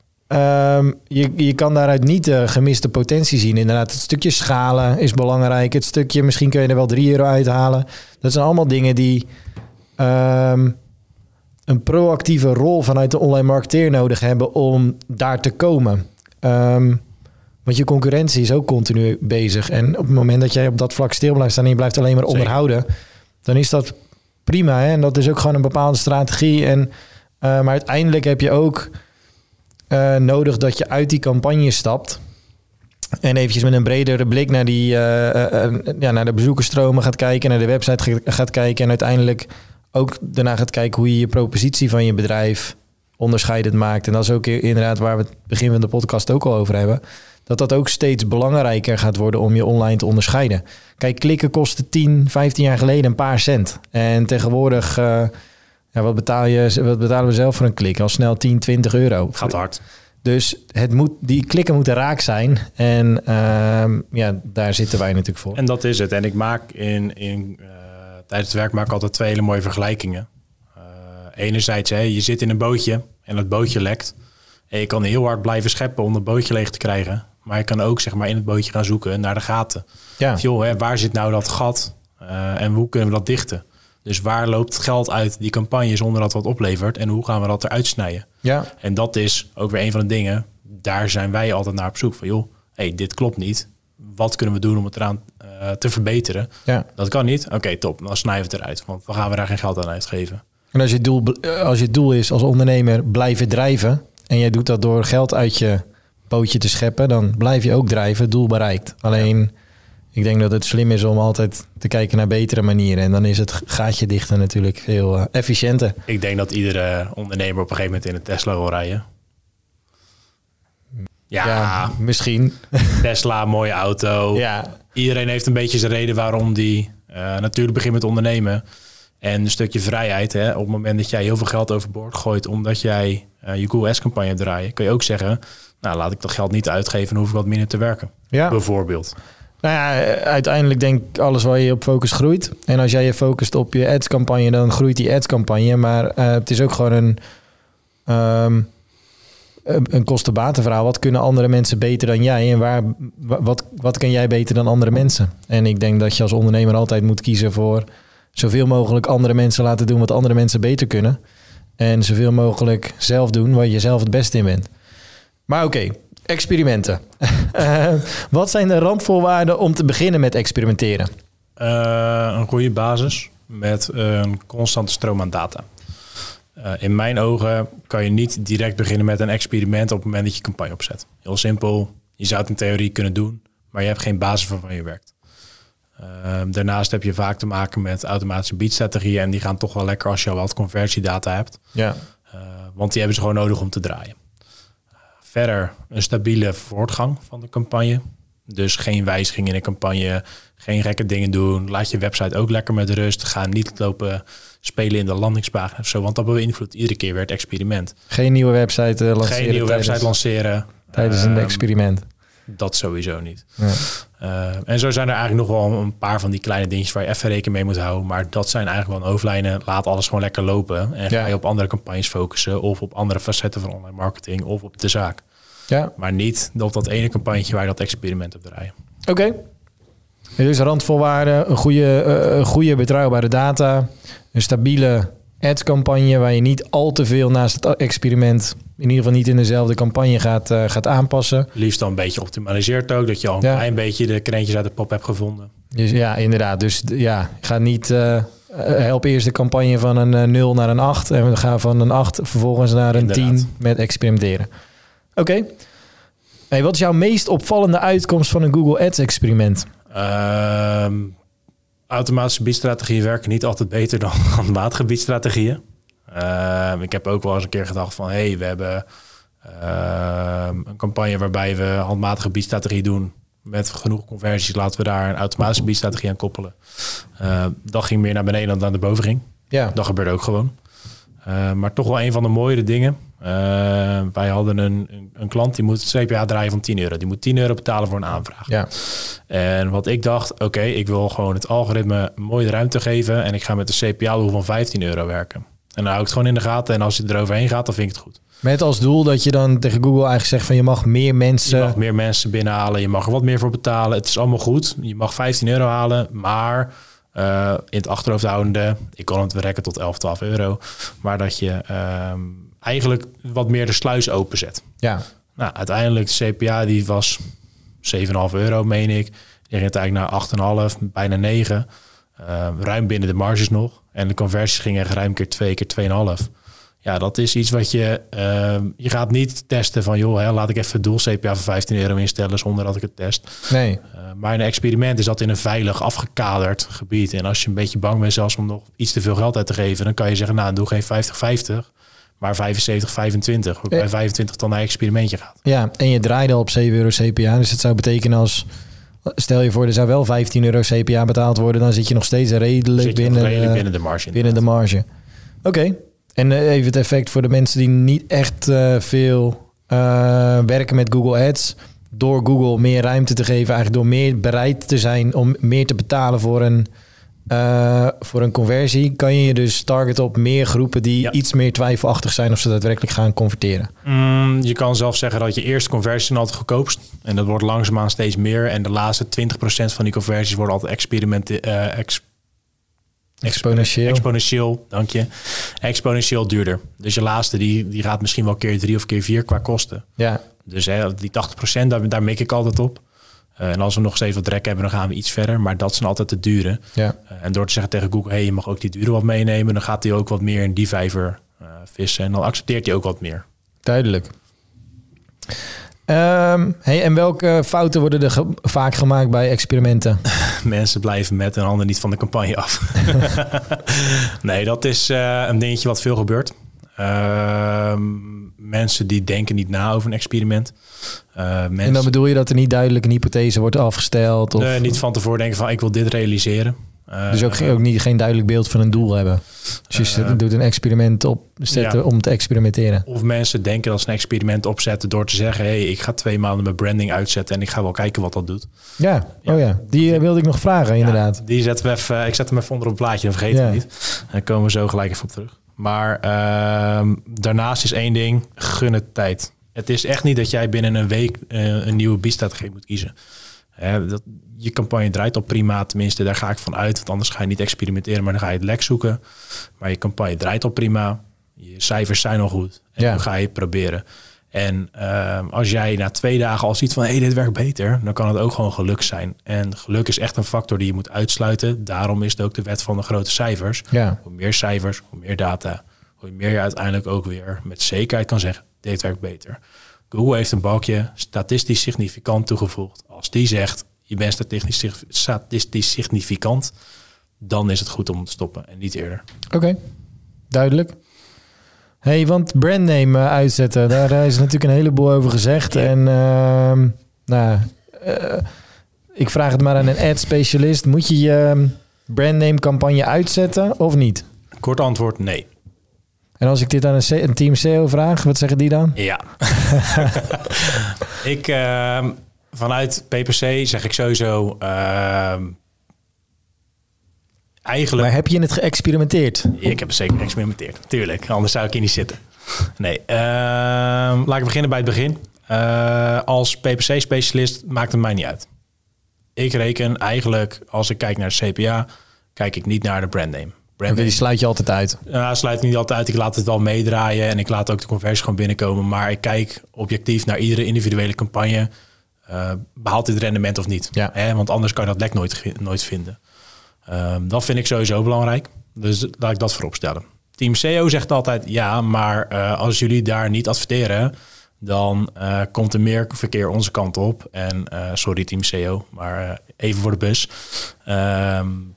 Um, je, je kan daaruit niet de gemiste potentie zien. Inderdaad, het stukje schalen is belangrijk. Het stukje, misschien kun je er wel drie euro uithalen. Dat zijn allemaal dingen die um, een proactieve rol vanuit de online marketeer nodig hebben om daar te komen. Um, want je concurrentie is ook continu bezig. En op het moment dat jij op dat vlak stil blijft staan en je blijft alleen maar onderhouden, dan is dat prima. Hè? En dat is ook gewoon een bepaalde strategie. En, uh, maar uiteindelijk heb je ook Uh, nodig dat je uit die campagne stapt en eventjes met een bredere blik naar die uh, uh, uh, ja, naar de bezoekersstromen gaat kijken, naar de website gaat, gaat kijken en uiteindelijk ook daarna gaat kijken hoe je je propositie van je bedrijf onderscheidend maakt. En dat is ook inderdaad waar we het begin van de podcast ook al over hebben. Dat dat ook steeds belangrijker gaat worden om je online te onderscheiden. Kijk, klikken kostte tien, vijftien jaar geleden een paar cent. En tegenwoordig... Uh, Ja, wat, betaal je, wat betalen we zelf voor een klik? Al snel tien, twintig euro. Gaat hard. Dus het moet, die klikken moeten raak zijn. En uh, ja, daar zitten wij natuurlijk voor. En dat is het. En ik maak in, in, uh, tijdens het werk maak ik altijd twee hele mooie vergelijkingen. Uh, enerzijds, hè, je zit in een bootje en dat bootje lekt. En je kan heel hard blijven scheppen om het bootje leeg te krijgen. Maar je kan ook zeg maar in het bootje gaan zoeken naar de gaten. Ja. Dus, joh, hè, waar zit nou dat gat? Uh, en hoe kunnen we dat dichten? Dus waar loopt het geld uit die campagne zonder dat wat oplevert? En hoe gaan we dat eruit snijden? Ja. En dat is ook weer een van de dingen. Daar zijn wij altijd naar op zoek. Van joh, hey, dit klopt niet. Wat kunnen we doen om het eraan uh, te verbeteren? Ja. Dat kan niet. Oké, okay, top. Dan snijden we het eruit. Want dan gaan we daar geen geld aan uitgeven. En als je doel, als je doel is als ondernemer blijven drijven. En jij doet dat door geld uit je pootje te scheppen, dan blijf je ook drijven, doel bereikt. Alleen, ja. ik denk dat het slim is om altijd te kijken naar betere manieren. En dan is het gaatje dichten natuurlijk veel uh, efficiënter. Ik denk dat iedere ondernemer op een gegeven moment in een Tesla wil rijden. Ja, ja misschien. Tesla, mooie auto. Ja. Iedereen heeft een beetje zijn reden waarom die uh, natuurlijk begint met ondernemen. En een stukje vrijheid. Hè, op het moment dat jij heel veel geld overboord gooit omdat jij uh, je Google Ads campagne draait, kun je ook zeggen, nou laat ik dat geld niet uitgeven, dan hoef ik wat minder te werken. Ja. Bijvoorbeeld. Nou ja, uiteindelijk denk ik alles waar je op focust groeit. En als jij je focust op je ads campagne, dan groeit die ads campagne. Maar uh, het is ook gewoon een, um, een kosten-batenverhaal. Wat kunnen andere mensen beter dan jij? En waar, wat, wat kan jij beter dan andere mensen? En ik denk dat je als ondernemer altijd moet kiezen voor zoveel mogelijk andere mensen laten doen wat andere mensen beter kunnen. En zoveel mogelijk zelf doen waar je zelf het beste in bent. Maar oké, okay, experimenten. uh, wat zijn de randvoorwaarden om te beginnen met experimenteren? Uh, een goede basis met een constante stroom aan data. Uh, in mijn ogen kan je niet direct beginnen met een experiment op het moment dat je campagne opzet. Heel simpel, je zou het in theorie kunnen doen, maar je hebt geen basis waarvan je werkt. Uh, daarnaast heb je vaak te maken met automatische biedstrategieën en die gaan toch wel lekker als je al wat conversiedata hebt. Ja. Uh, want die hebben ze gewoon nodig om te draaien. Uh, verder een stabiele voortgang van de campagne. Dus geen wijziging in de campagne, geen gekke dingen doen. Laat je website ook lekker met rust. Ga niet lopen spelen in de landingspagina of zo, want dat beïnvloedt iedere keer weer het experiment. Geen nieuwe website uh, lanceren. Geen nieuwe tijdens, website lanceren. Tijdens een um, experiment. Dat sowieso niet. Ja. Uh, en zo zijn er eigenlijk nog wel een paar van die kleine dingetjes waar je even rekening mee moet houden. Maar dat zijn eigenlijk wel hoofdlijnen. Laat alles gewoon lekker lopen. En ja. ga je op andere campagnes focussen. Of op andere facetten van online marketing. Of op de zaak. Ja. Maar niet op dat ene campagnetje waar je dat experiment op draaien. Oké. Okay. Dus randvoorwaarden. Een goede, uh, goede betrouwbare data. Een stabiele ads-campagne waar je niet al te veel naast het experiment, in ieder geval niet in dezelfde campagne gaat, uh, gaat aanpassen. Liefst dan een beetje optimaliseerd ook, dat je al een ja. klein beetje de krentjes uit de pop hebt gevonden. Dus ja, inderdaad. Dus ja, ga niet uh, help eerst de campagne van een uh, nul naar een acht en we gaan van een acht vervolgens naar een inderdaad. tien met experimenteren. Oké. Okay. Hey, wat is jouw meest opvallende uitkomst van een Google Ads experiment? Uh, Automatische biedstrategieën werken niet altijd beter dan handmatige biedstrategieën. Uh, ik heb ook wel eens een keer gedacht van, hé, hey, we hebben uh, een campagne waarbij we handmatige biedstrategie doen met genoeg conversies. Laten we daar een automatische biedstrategie aan koppelen. Uh, dat ging meer naar beneden dan naar boven ging. Ja. Dat gebeurde ook gewoon. Uh, maar toch wel een van de mooiere dingen. Uh, wij hadden een, een, een klant die moet het C P A draaien van tien euro. Die moet tien euro betalen voor een aanvraag. Ja. En wat ik dacht, oké, okay, ik wil gewoon het algoritme een mooie ruimte geven en ik ga met een C P A-doel van vijftien euro werken. En dan hou ik het gewoon in de gaten en als het eroverheen gaat, dan vind ik het goed. Met als doel dat je dan tegen Google eigenlijk zegt van je mag meer mensen... Je mag meer mensen binnenhalen, je mag er wat meer voor betalen. Het is allemaal goed. Je mag vijftien euro halen, maar uh, in het achterhoofd houdende, ik kon het rekken tot elf, twaalf euro, maar dat je uh, eigenlijk wat meer de sluis openzet. Ja. Nou, uiteindelijk de C P A die was zeven komma vijf euro, meen ik. Die ging het eigenlijk naar acht komma vijf, bijna negen. Uh, ruim binnen de marges nog. En de conversies gingen echt ruim keer twee, keer twee komma vijf. Ja, dat is iets wat je... Uh, je gaat niet testen van, joh, hè, laat ik even doel C P A van vijftien euro instellen zonder dat ik het test. Nee. Uh, maar een experiment is dat in een veilig, afgekaderd gebied. En als je een beetje bang bent zelfs om nog iets te veel geld uit te geven, dan kan je zeggen, nou, doe geen vijftig vijftig, maar vijfenzeventig vijfentwintig. Ook bij vijfentwintig dan naar experimentje gaat. Ja, en je draaide al op zeven euro C P A. Dus het zou betekenen als... Stel je voor, er zou wel vijftien euro C P A betaald worden, dan zit je nog steeds redelijk, binnen, redelijk de, binnen de marge. Binnen de marge. Oké. Okay. En uh, even het effect voor de mensen die niet echt uh, veel uh, werken met Google Ads. Door Google meer ruimte te geven, eigenlijk door meer bereid te zijn om meer te betalen voor een, uh, voor een conversie, kan je je dus targeten op meer groepen die ja. iets meer twijfelachtig zijn of ze daadwerkelijk gaan converteren. Mm, je kan zelf zeggen dat je eerste conversies zijn altijd goedkoopst. En dat wordt langzaamaan steeds meer. En de laatste twintig procent van die conversies worden altijd experimenten... Uh, ex- Exponentieel. Exponentieel, dank je. Exponentieel duurder. Dus je laatste, die, die gaat misschien wel keer drie of keer vier qua kosten. Ja. Dus hè, die tachtig procent, daar, daar mik ik altijd op. Uh, en als we nog steeds wat drek hebben, dan gaan we iets verder. Maar dat zijn altijd de dure. Ja. Uh, en door te zeggen tegen Google, hey, je mag ook die dure wat meenemen, dan gaat hij ook wat meer in die vijver uh, vissen. En dan accepteert hij ook wat meer. Duidelijk. Um, hey, en welke fouten worden er ge- vaak gemaakt bij experimenten? Mensen blijven met hun handen niet van de campagne af. Nee, dat is uh, een dingetje wat veel gebeurt. Uh, mensen die denken niet na over een experiment. Uh, mensen... En dan bedoel je dat er niet duidelijk een hypothese wordt afgesteld? Of... Nee, niet van tevoren denken van ik wil dit realiseren. Uh, dus ook, ook niet geen duidelijk beeld van een doel hebben. Dus je uh, doet een experiment opzetten ja. om te experimenteren. Of mensen denken dat ze een experiment opzetten door te zeggen... hé, hey, ik ga twee maanden mijn branding uitzetten... en ik ga wel kijken wat dat doet. Ja, ja. oh ja. Die uh, wilde ik nog vragen, inderdaad. Ja, die zetten we even, ik zet hem even onder op het blaadje, dan vergeet ja. ik niet. Dan komen we zo gelijk even op terug. Maar uh, daarnaast is één ding, gun het tijd. Het is echt niet dat jij binnen een week uh, een nieuwe B-strategie moet kiezen. Hè, dat, je campagne draait al prima, tenminste daar ga ik van uit. Want anders ga je niet experimenteren, maar dan ga je het lek zoeken. Maar je campagne draait al prima. Je cijfers zijn al goed. En ja. dan ga je het proberen. En uh, als jij na twee dagen al ziet van... hé, hey, dit werkt beter, dan kan het ook gewoon geluk zijn. En geluk is echt een factor die je moet uitsluiten. Daarom is het ook de wet van de grote cijfers. Ja. Hoe meer cijfers, hoe meer data... hoe meer je uiteindelijk ook weer met zekerheid kan zeggen... dit werkt beter. Google heeft een balkje statistisch significant toegevoegd. Als die zegt, je bent statistisch, statistisch significant... dan is het goed om te stoppen en niet eerder. Oké, okay. Duidelijk. Hey, want brandname uh, uitzetten, daar uh, is natuurlijk een heleboel over gezegd. Ja. En uh, nou, uh, ik vraag het maar aan een ad-specialist. Moet je je brandname campagne uitzetten of niet? Kort antwoord, nee. En als ik dit aan een, C- een team S E O vraag, wat zeggen die dan? Ja. ik, uh, vanuit P P C zeg ik sowieso... Uh, Eigenlijk... Maar heb je het geëxperimenteerd? Ik heb het zeker geëxperimenteerd, tuurlijk. Anders zou ik hier niet zitten. Nee, uh, laat ik beginnen bij het begin. Uh, als P P C-specialist maakt het mij niet uit. Ik reken eigenlijk, als ik kijk naar de C P A, kijk ik niet naar de brandname. Okay, die sluit je altijd uit? Ja, uh, sluit niet altijd uit. Ik laat het wel meedraaien en ik laat ook de conversie gewoon binnenkomen. Maar ik kijk objectief naar iedere individuele campagne. Uh, behaalt dit rendement of niet? Ja. Hè? Want anders kan je dat lek nooit, nooit vinden. Um, dat vind ik sowieso belangrijk. Dus laat ik dat voorop stellen. Team S E O zegt altijd ja, maar uh, als jullie daar niet adverteren, dan uh, komt er meer verkeer onze kant op. En uh, sorry Team S E O, maar uh, even voor de bus. Um,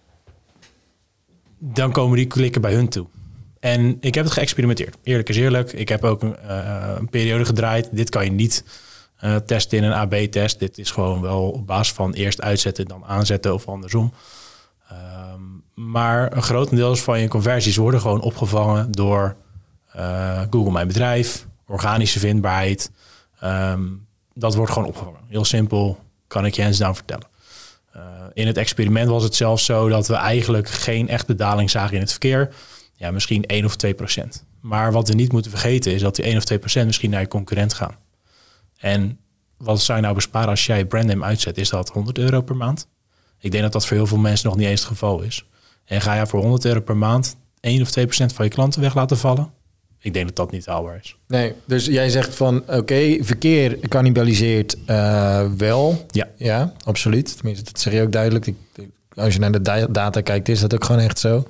dan komen die klikken bij hun toe. En ik heb het geëxperimenteerd. Eerlijk is eerlijk. Ik heb ook een, uh, een periode gedraaid. Dit kan je niet uh, testen in een A B-test. Dit is gewoon wel op basis van eerst uitzetten, dan aanzetten of andersom. Um, maar een grotendeels van je conversies worden gewoon opgevangen door uh, Google Mijn Bedrijf, organische vindbaarheid. Um, dat wordt gewoon opgevangen. Heel simpel, kan ik je hands down vertellen. Uh, in het experiment was het zelfs zo dat we eigenlijk geen echte daling zagen in het verkeer. Ja, misschien één of twee procent. Maar wat we niet moeten vergeten is dat die één of twee procent misschien naar je concurrent gaan. En wat zou je nou besparen als jij je brandname uitzet? Is dat honderd euro per maand? Ik denk dat dat voor heel veel mensen nog niet eens het geval is. En ga je voor honderd euro per maand één of twee procent van je klanten weg laten vallen? Ik denk dat dat niet haalbaar is. Nee, dus jij zegt van oké, okay, verkeer cannibaliseert uh, wel. Ja. Ja, absoluut. Tenminste, dat zeg je ook duidelijk. Ik, als je naar de da- data kijkt, is dat ook gewoon echt zo.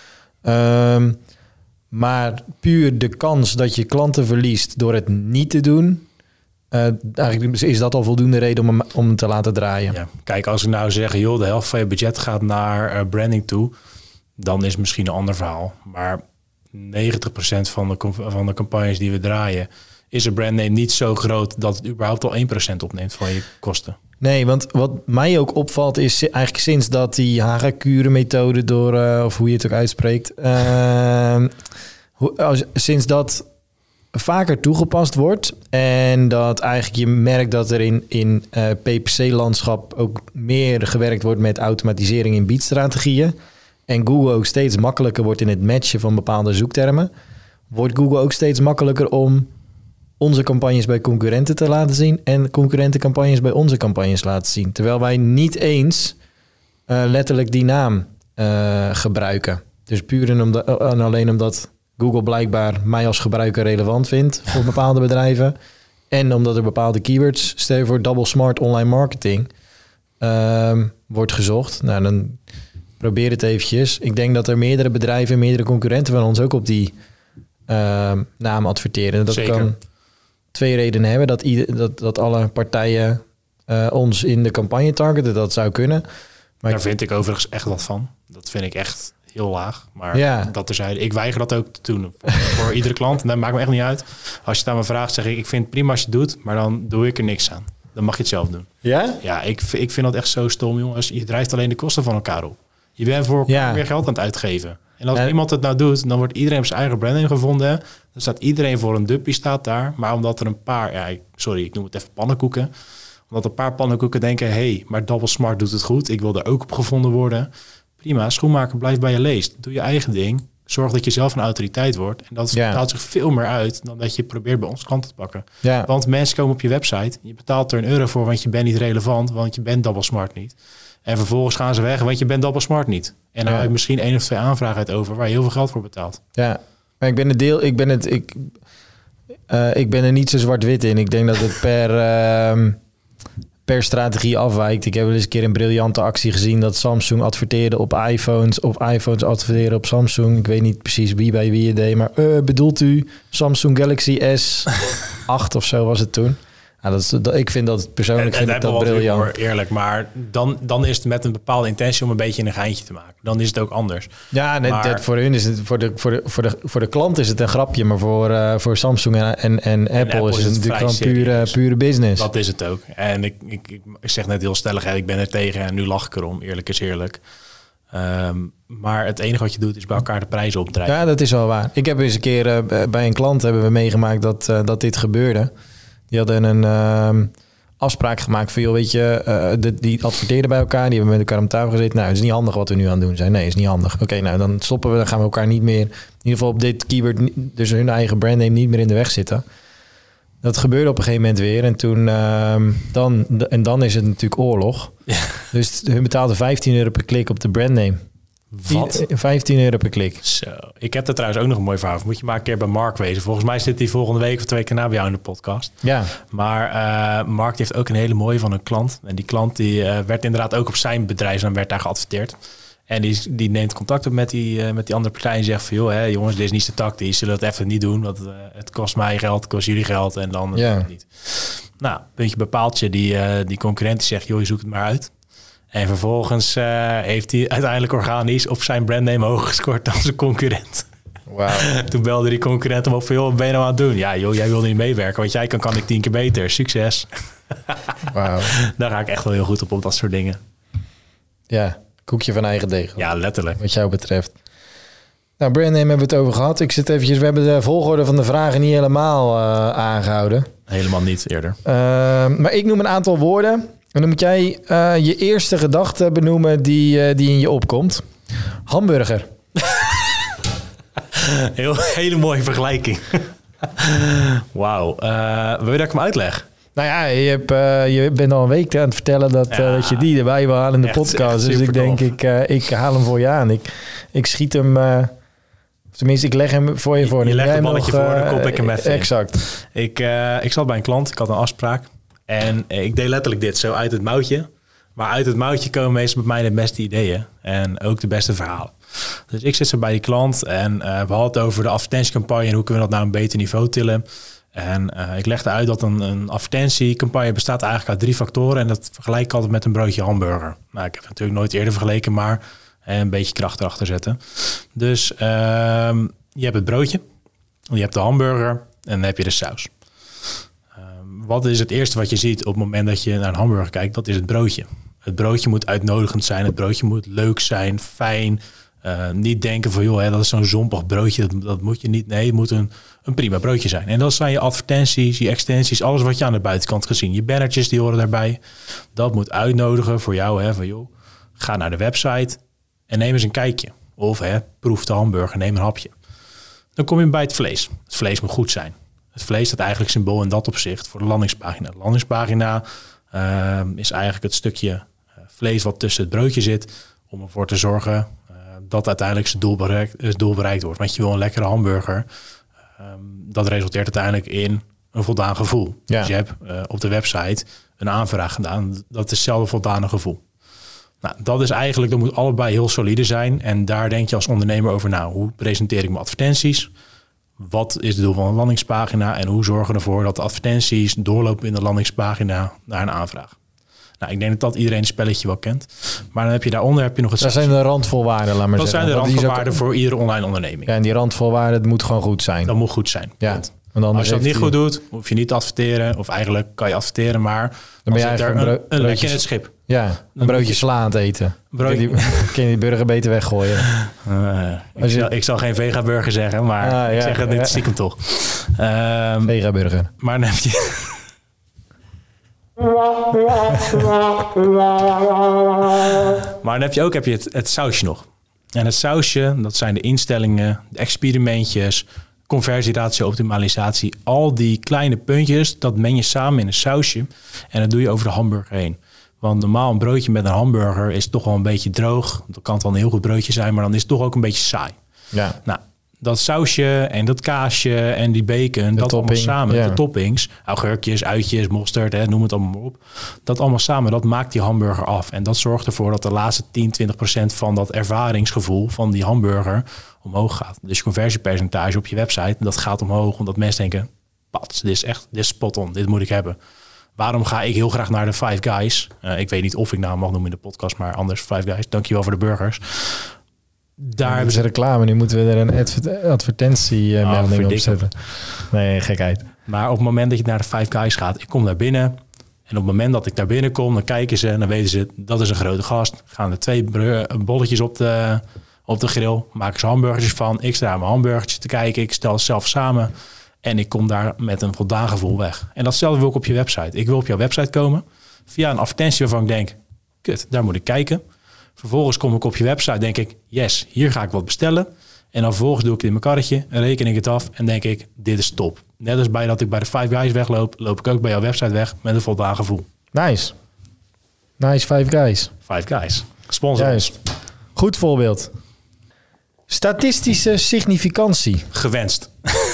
Um, maar puur de kans dat je klanten verliest door het niet te doen... Uh, eigenlijk is dat al voldoende reden om hem, om hem te laten draaien. Ja. Kijk, als ik nou zeg, joh, de helft van je budget gaat naar uh, branding toe, dan is het misschien een ander verhaal. Maar negentig procent van de, van de campagnes die we draaien, is een brandname niet zo groot dat het überhaupt al één procent opneemt van je kosten. Nee, want wat mij ook opvalt is eigenlijk sinds dat die Haga-Kuren-methode door, uh, of hoe je het ook uitspreekt, uh, hoe, als, sinds dat vaker toegepast wordt en dat eigenlijk je merkt dat er in, in uh, P P C-landschap ook meer gewerkt wordt met automatisering in biedstrategieën en Google ook steeds makkelijker wordt in het matchen van bepaalde zoektermen, wordt Google ook steeds makkelijker om onze campagnes bij concurrenten te laten zien en concurrentencampagnes bij onze campagnes laten zien. Terwijl wij niet eens uh, letterlijk die naam uh, gebruiken. Dus puur en, omdat, uh, en alleen omdat Google blijkbaar mij als gebruiker relevant vindt voor bepaalde bedrijven. En omdat er bepaalde keywords, stel je voor double smart online marketing, uh, wordt gezocht. Nou, dan probeer het eventjes. Ik denk dat er meerdere bedrijven, meerdere concurrenten van ons ook op die uh, naam adverteren. Dat Zeker. kan. twee redenen hebben. Dat, ieder, dat, dat alle partijen uh, ons in de campagne targeten. Dat zou kunnen. Maar Daar vind ik overigens echt wat van. Dat vind ik echt heel laag. Maar ja. dat terzijde. Ik weiger dat ook te doen. Voor, voor iedere klant. En dat maakt me echt niet uit. Als je het aan me vraagt, zeg ik... ik vind het prima als je het doet, maar dan doe ik er niks aan. Dan mag je het zelf doen. Ja? Ja, ik, ik vind dat echt zo stom, jongens. Je drijft alleen de kosten van elkaar op. Je bent voor elkaar ja. meer geld aan het uitgeven. En als ja. iemand het nou doet, dan wordt iedereen op zijn eigen branding gevonden. Dan staat iedereen voor een duppie staat daar. Maar omdat er een paar... Ja, ik, sorry, ik noem het even pannenkoeken. Omdat een paar pannenkoeken denken... hé, hey, maar Double Smart doet het goed. Ik wil er ook op gevonden worden. Prima, schoenmaker, blijf bij je leest. Doe je eigen ding. Zorg dat je zelf een autoriteit wordt. En dat ja. betaalt zich veel meer uit... dan dat je probeert bij ons klanten te pakken. Ja. Want mensen komen op je website. Je betaalt er een euro voor, want je bent niet relevant. Want je bent Double Smart niet. En vervolgens gaan ze weg, want je bent Double Smart niet. En dan ja. heb je misschien één of twee aanvragen uit over... waar je heel veel geld voor betaalt. Ja, maar ik ben het deel... Ik ben, het, ik, uh, ik ben er niet zo zwart-wit in. Ik denk dat het per... Uh, per strategie afwijkt. Ik heb wel eens een keer een briljante actie gezien... dat Samsung adverteerde op iPhones... of iPhones adverteerden op Samsung. Ik weet niet precies wie bij wie het deed... maar uh, bedoelt u Samsung Galaxy S acht of zo was het toen? Ja, dat is, dat, ik vind dat persoonlijk en, vind en ik dat briljant. Voor, eerlijk, maar dan, dan is het met een bepaalde intentie... om een beetje een geintje te maken. Dan is het ook anders. Ja, net, maar, dat voor hun is het... voor de, voor, de, voor, de, voor de klant is het een grapje... maar voor, uh, voor Samsung en, en, en Apple, en Apple is het, is het natuurlijk gewoon pure, pure business. Dat is het ook. En ik, ik, ik, ik zeg net heel stellig... Hè, ik ben er tegen en nu lach ik erom. Eerlijk is eerlijk. Um, maar het enige wat je doet is bij elkaar de prijzen opdrijven. Ja, dat is wel waar. Ik heb eens een keer uh, bij een klant hebben we meegemaakt dat, uh, dat dit gebeurde. Die hadden een uh, afspraak gemaakt van, joh, weet je, uh, de, die adverteerden bij elkaar, die hebben met elkaar om tafel gezeten. Nou, het is niet handig wat we nu aan het doen zijn. Nee, het is niet handig. Oké, okay, nou, dan stoppen we, dan gaan we elkaar niet meer, in ieder geval op dit keyword, dus hun eigen brandname niet meer in de weg zitten. Dat gebeurde op een gegeven moment weer. En toen uh, dan, en dan is het natuurlijk oorlog. Ja. Dus hun betaalden vijftien euro per klik op de brandname. Wat? vijftien euro per klik. Zo. Ik heb er trouwens ook nog een mooi verhaal. Moet je maar een keer bij Mark wezen. Volgens mij zit hij volgende week of twee keer na bij jou in de podcast. Ja. Maar uh, Mark heeft ook een hele mooie van een klant. En die klant die uh, werd inderdaad ook op zijn bedrijfsnaam werd daar geadverteerd. En die, die neemt contact op met die, uh, met die andere partij en zegt van... joh, hè, jongens, dit is niet zo tactisch. Zullen we het even niet doen? Want uh, het kost mij geld, het kost jullie geld en dan ja. het niet. Nou, puntje bepaaltje. Die, uh, die concurrent die zegt, joh, je zoekt het maar uit. En vervolgens uh, heeft hij uiteindelijk organisch op zijn brandname hoger gescoord dan zijn concurrent. Wow. Toen belde die concurrent hem op van, joh, wat ben je nou aan het doen? Ja, joh, jij wil niet meewerken. Wat jij kan, kan ik tien keer beter. Succes. Wow. Daar ga ik echt wel heel goed op, op dat soort dingen. Ja, koekje van eigen deeg. Ja, letterlijk. Wat jou betreft. Nou, brandname hebben we het over gehad. Ik zit eventjes, we hebben de volgorde van de vragen niet helemaal uh, aangehouden. Helemaal niet eerder. Uh, maar ik noem een aantal woorden... En dan moet jij uh, je eerste gedachte benoemen die, uh, die in je opkomt. Hamburger. Heel, hele mooie vergelijking. Wauw. Uh, wil je dat ik hem uitleg? Nou ja, je, hebt, uh, je bent al een week aan het vertellen dat, ja, uh, dat je die erbij wil halen in de echt, podcast. Echt dus ik denk, ik, uh, ik haal hem voor je aan. Ik, ik schiet hem... Uh, tenminste, ik leg hem voor je voor. Je legt een balletje nog, voor, dan uh, kop ik hem even exact. in. Ik, uh, ik zat bij een klant, ik had een afspraak. En ik deed letterlijk dit, zo uit het mouwtje. Maar uit het mouwtje komen meestal bij mij de beste ideeën. En ook de beste verhalen. Dus ik zit zo bij die klant. En uh, we hadden het over de advertentiecampagne. En hoe kunnen we dat nou een beter niveau tillen. En uh, ik legde uit dat een, een advertentiecampagne bestaat eigenlijk uit drie factoren. En dat vergelijk ik altijd met een broodje hamburger. Nou, ik heb het natuurlijk nooit eerder vergeleken. Maar uh, een beetje kracht erachter zetten. Dus uh, je hebt het broodje. Je hebt de hamburger. En dan heb je de saus. Wat is het eerste wat je ziet op het moment dat je naar een hamburger kijkt? Dat is het broodje. Het broodje moet uitnodigend zijn. Het broodje moet leuk zijn, fijn. Uh, niet denken van, joh, hè, dat is zo'n zompig broodje. Dat, dat moet je niet. Nee, het moet een, een prima broodje zijn. En dat zijn je advertenties, je extensies, alles wat je aan de buitenkant gezien. Je bannertjes, die horen daarbij. Dat moet uitnodigen voor jou. Hè, van, joh, ga naar de website en neem eens een kijkje. Of hè, proef de hamburger, neem een hapje. Dan kom je bij het vlees. Het vlees moet goed zijn. Het vlees staat eigenlijk symbool in dat opzicht voor de landingspagina. De landingspagina uh, is eigenlijk het stukje uh, vlees wat tussen het broodje zit... om ervoor te zorgen uh, dat uiteindelijk zijn doel bereikt, het doel bereikt wordt. Want je wil een lekkere hamburger. Um, dat resulteert uiteindelijk in een voldaan gevoel. Ja. Dus je hebt uh, op de website een aanvraag gedaan. Dat is hetzelfde voldane gevoel. Nou, dat is eigenlijk, dat moet allebei heel solide zijn. En daar denk je als ondernemer over na. Hoe presenteer ik mijn advertenties? wat is het doel van een landingspagina en hoe zorgen we ervoor dat de advertenties doorlopen in de landingspagina naar een aanvraag. Nou, ik denk dat dat iedereen het spelletje wel kent. Maar dan heb je daaronder heb je nog het... Dat zijn de randvoorwaarden, laat maar dat zeggen. Dat zijn de randvoorwaarden ook... voor iedere online onderneming. Ja, en die randvoorwaarden, het moet gewoon goed zijn. Dat moet goed zijn. Ja. Want als je dat niet goed doet, hoef je niet te adverteren. Of eigenlijk kan je adverteren, maar dan, dan zit er een, een lek in het schip. Ja, een broodje je... sla aan het eten. Broodje... Kun, je die, kun je die burger beter weggooien. Uh, ik, je... zal, ik zal geen vega-burger zeggen, maar ah, ja, ik zeg het niet ja. stiekem toch. Um, vega-burger. Maar dan heb je... maar dan heb je ook heb je het, het sausje nog. En het sausje, dat zijn de instellingen, de experimentjes, conversieratio, optimalisatie. Al die kleine puntjes, dat meng je samen in een sausje. En dat doe je over de hamburger heen. Want normaal een broodje met een hamburger is toch wel een beetje droog. Dat kan het wel een heel goed broodje zijn, maar dan is het toch ook een beetje saai. Ja. Nou, dat sausje en dat kaasje en die bacon, de dat topping, allemaal samen, ja. de toppings, augurkjes, uitjes, mosterd, hè, noem het allemaal maar op. Dat allemaal samen, dat maakt die hamburger af. En dat zorgt ervoor dat de laatste tien, twintig procent van dat ervaringsgevoel van die hamburger omhoog gaat. Dus je conversiepercentage op je website, dat gaat omhoog, omdat mensen denken, pat, dit is echt, dit is spot on, dit moet ik hebben. Waarom ga ik heel graag naar de Five Guys? Uh, ik weet niet of ik nou mag noemen in de podcast, maar anders Five Guys. Dankjewel voor de burgers. Daar hebben ze reclame. Nu moeten we er een adver- advertentiemelding uh, oh, op zetten. Nee, gekheid. Maar op het moment dat je naar de Five Guys gaat, ik kom daar binnen. En op het moment dat ik daar binnenkom, dan kijken ze en dan weten ze, dat is een grote gast. Gaan er twee bolletjes op de, op de grill. Maken ze hamburgertjes van. Ik sta mijn hamburgertjes te kijken. Ik stel het zelf samen. En ik kom daar met een voldaan gevoel weg. En datzelfde wil ik op je website. Ik wil op jouw website komen via een advertentie waarvan ik denk, kut, daar moet ik kijken. Vervolgens kom ik op je website, denk ik, yes, hier ga ik wat bestellen. En dan vervolgens doe ik het in mijn karretje, reken ik het af en denk ik, dit is top. Net als bij dat ik bij de Five Guys wegloop, loop ik ook bij jouw website weg met een voldaan gevoel. Nice. Nice Five Guys. Five Guys. Sponsor. Juist. Goed voorbeeld. Statistische significantie. Gewenst.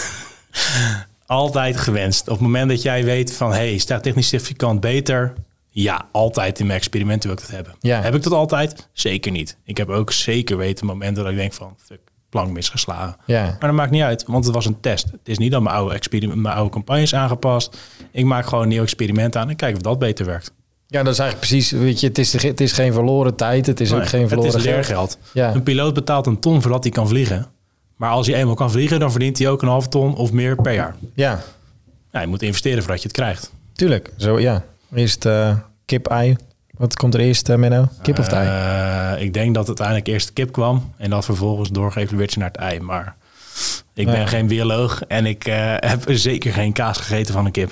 Altijd gewenst. Op het moment dat jij weet van, hey, statistisch significant beter... Ja, altijd in mijn experimenten wil ik dat hebben. Ja. Heb ik dat altijd? Zeker niet. Ik heb ook zeker weten momenten dat ik denk van, fuck, plank misgeslagen. Ja. Maar dat maakt niet uit, want het was een test. Het is niet dat mijn oude, experiment, mijn oude campagnes aangepast. Ik maak gewoon een nieuw experiment aan en kijk of dat beter werkt. Ja, dat is eigenlijk precies, weet je, het is, het is geen verloren tijd. Het is nee, ook geen verloren het is leergeld. Ja. Een piloot betaalt een ton voordat hij kan vliegen. Maar als hij eenmaal kan vliegen, dan verdient hij ook een half ton of meer per jaar. Ja. Ja, je moet investeren voordat je het krijgt. Tuurlijk, zo ja. Eerst uh, kip, ei. Wat komt er eerst, uh, Menno? Kip of het ei? Uh, ik denk dat uiteindelijk eerst de kip kwam en dat vervolgens doorgeëvalueerd naar het ei. Maar ik ben ja. geen bioloog en ik uh, heb zeker geen kaas gegeten van een kip.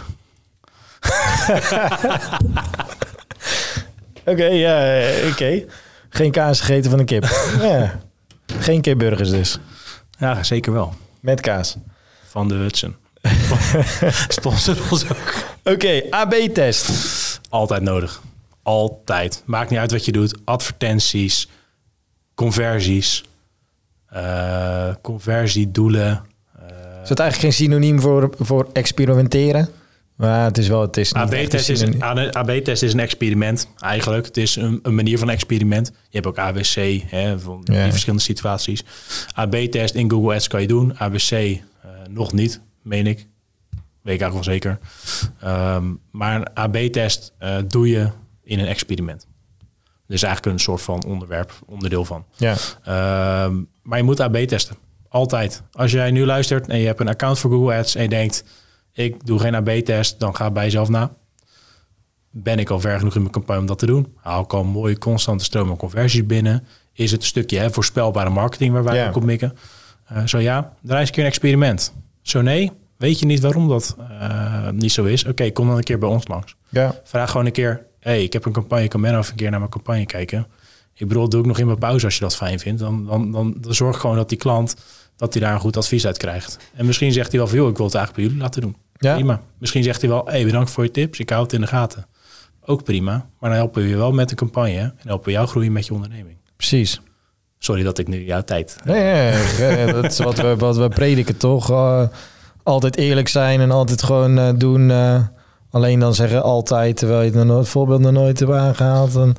Oké, okay, ja, oké. Okay. Geen kaas gegeten van een kip. Ja. Geen kipburgers dus. Ja, zeker wel. Met kaas. Van de Hudson. Sponsor ons ook. Oké, okay, A B-test. Altijd nodig. Altijd. Maakt niet uit wat je doet. Advertenties, conversies, uh, conversiedoelen. Uh, is dat eigenlijk geen synoniem voor, voor experimenteren? Maar het is wel, het is niet A B-test is, een, A B-test is een experiment eigenlijk. Het is een, een manier van experiment. Je hebt ook A B C, hè, van ja. die verschillende situaties. A B-test in Google Ads kan je doen. A B C uh, nog niet, meen ik. Weet ik eigenlijk wel zeker. Um, maar een A B-test uh, doe je in een experiment. Dus eigenlijk een soort van onderwerp, onderdeel van. Ja. Um, maar je moet A B-testen. Altijd. Als jij nu luistert en je hebt een account voor Google Ads en je denkt, ik doe geen A B-test, dan ga bij jezelf na. Ben ik al ver genoeg in mijn campagne om dat te doen? Haal ik al een mooie constante stroom aan conversies binnen? Is het een stukje hè, voorspelbare marketing waar wij ja. ook op mikken? Uh, zo ja, draai eens een keer een experiment. Zo nee, weet je niet waarom dat uh, niet zo is? Oké, okay, kom dan een keer bij ons langs. Ja. Vraag gewoon een keer, hey, ik heb een campagne, kan Menno even een keer naar mijn campagne kijken? Ik bedoel, doe ik nog in mijn pauze als je dat fijn vindt. Dan, dan, dan, dan zorg gewoon dat die klant, dat hij daar een goed advies uit krijgt. En misschien zegt hij wel van, joh, ik wil het eigenlijk bij jullie laten doen. Ja. Prima. Misschien zegt hij wel, hey, bedankt voor je tips, ik hou het in de gaten. Ook prima, maar dan helpen we je wel met de campagne en helpen we jou groeien met je onderneming. Precies. Sorry dat ik nu jouw tijd... Nee, nee, nee, dat is wat we, wat we prediken toch. Uh, altijd eerlijk zijn en altijd gewoon uh, doen. Uh, alleen dan zeggen altijd, terwijl je het, het voorbeeld nog nooit hebt aangehaald. Dan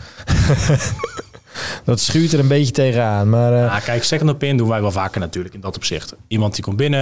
dat schuurt er een beetje tegenaan. Maar, uh, ja, kijk, second opinion doen wij wel vaker natuurlijk in dat opzicht. Iemand die komt binnen,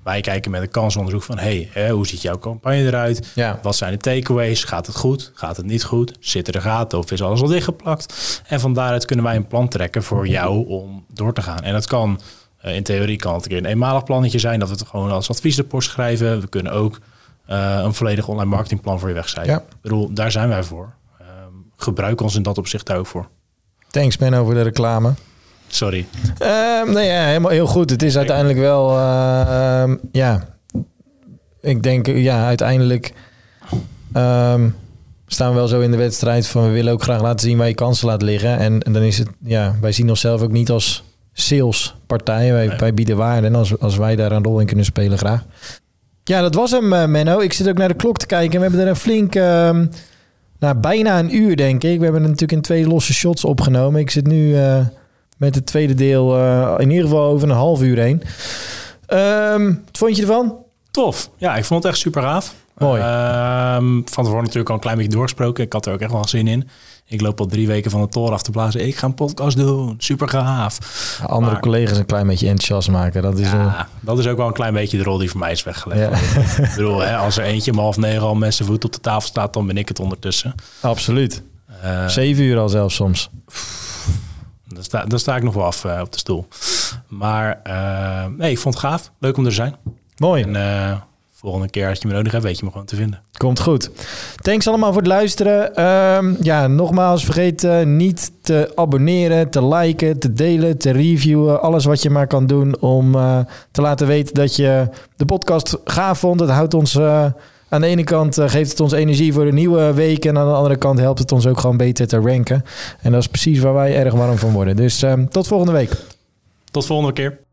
Wij kijken met een kansonderzoek van... hey, hè, hoe ziet jouw campagne eruit? Ja. Wat zijn de takeaways? Gaat het goed? Gaat het niet goed? Zitten er gaten of is alles al dichtgeplakt? En van daaruit kunnen wij een plan trekken voor jou om door te gaan. En dat kan, uh, in theorie kan het een keer een eenmalig plannetje zijn... dat we het gewoon als adviesrapport schrijven. We kunnen ook uh, een volledig online marketingplan voor je wegcijferen. Ja. Ik bedoel, daar zijn wij voor. Uh, gebruik ons in dat opzicht daar ook voor. Thanks, Menno, voor de reclame. Sorry. Uh, nee, ja, helemaal heel goed. Het is uiteindelijk wel... Uh, um, ja, ik denk, ja, uiteindelijk... Um, staan we wel zo in de wedstrijd van... we willen ook graag laten zien waar je kansen laat liggen. En, en dan is het... ja, wij zien onszelf ook niet als salespartij. Wij, nee. wij bieden waarde. En als, als wij daar een rol in kunnen spelen, graag. Ja, dat was hem, uh, Menno. Ik zit ook naar de klok te kijken. We hebben er een flink... Uh, nou, bijna een uur, denk ik. We hebben er natuurlijk in twee losse shots opgenomen. Ik zit nu... Uh, met het tweede deel uh, in ieder geval over een half uur heen. Um, wat vond je ervan? Tof. Ja, ik vond het echt super gaaf. Mooi. Um, van tevoren natuurlijk al een klein beetje doorgesproken. Ik had er ook echt wel zin in. Ik loop al drie weken van de toren af te blazen. Ik ga een podcast doen. Super gaaf. Ja, andere maar, collega's een klein beetje enthousiast maken. Dat is, ja, uh... dat is ook wel een klein beetje de rol die voor mij is weggelegd. Ja. Ik bedoel, hè, als er eentje om half negen al met zijn voet op de tafel staat... dan ben ik het ondertussen. Absoluut. Uh, Zeven uur al zelfs soms. Dan sta, dan sta ik nog wel af uh, op de stoel. Maar uh, nee, ik vond het gaaf. Leuk om er te zijn. Mooi. En uh, volgende keer als je me nodig hebt, weet je me gewoon te vinden. Komt goed. Thanks allemaal voor het luisteren. Um, ja, nogmaals, vergeet uh, niet te abonneren, te liken, te delen, te reviewen. Alles wat je maar kan doen om uh, te laten weten dat je de podcast gaaf vond. Het houdt ons... Uh, Aan de ene kant uh, geeft het ons energie voor de nieuwe week... en aan de andere kant helpt het ons ook gewoon beter te ranken. En dat is precies waar wij erg warm van worden. Dus uh, tot volgende week. Tot volgende keer.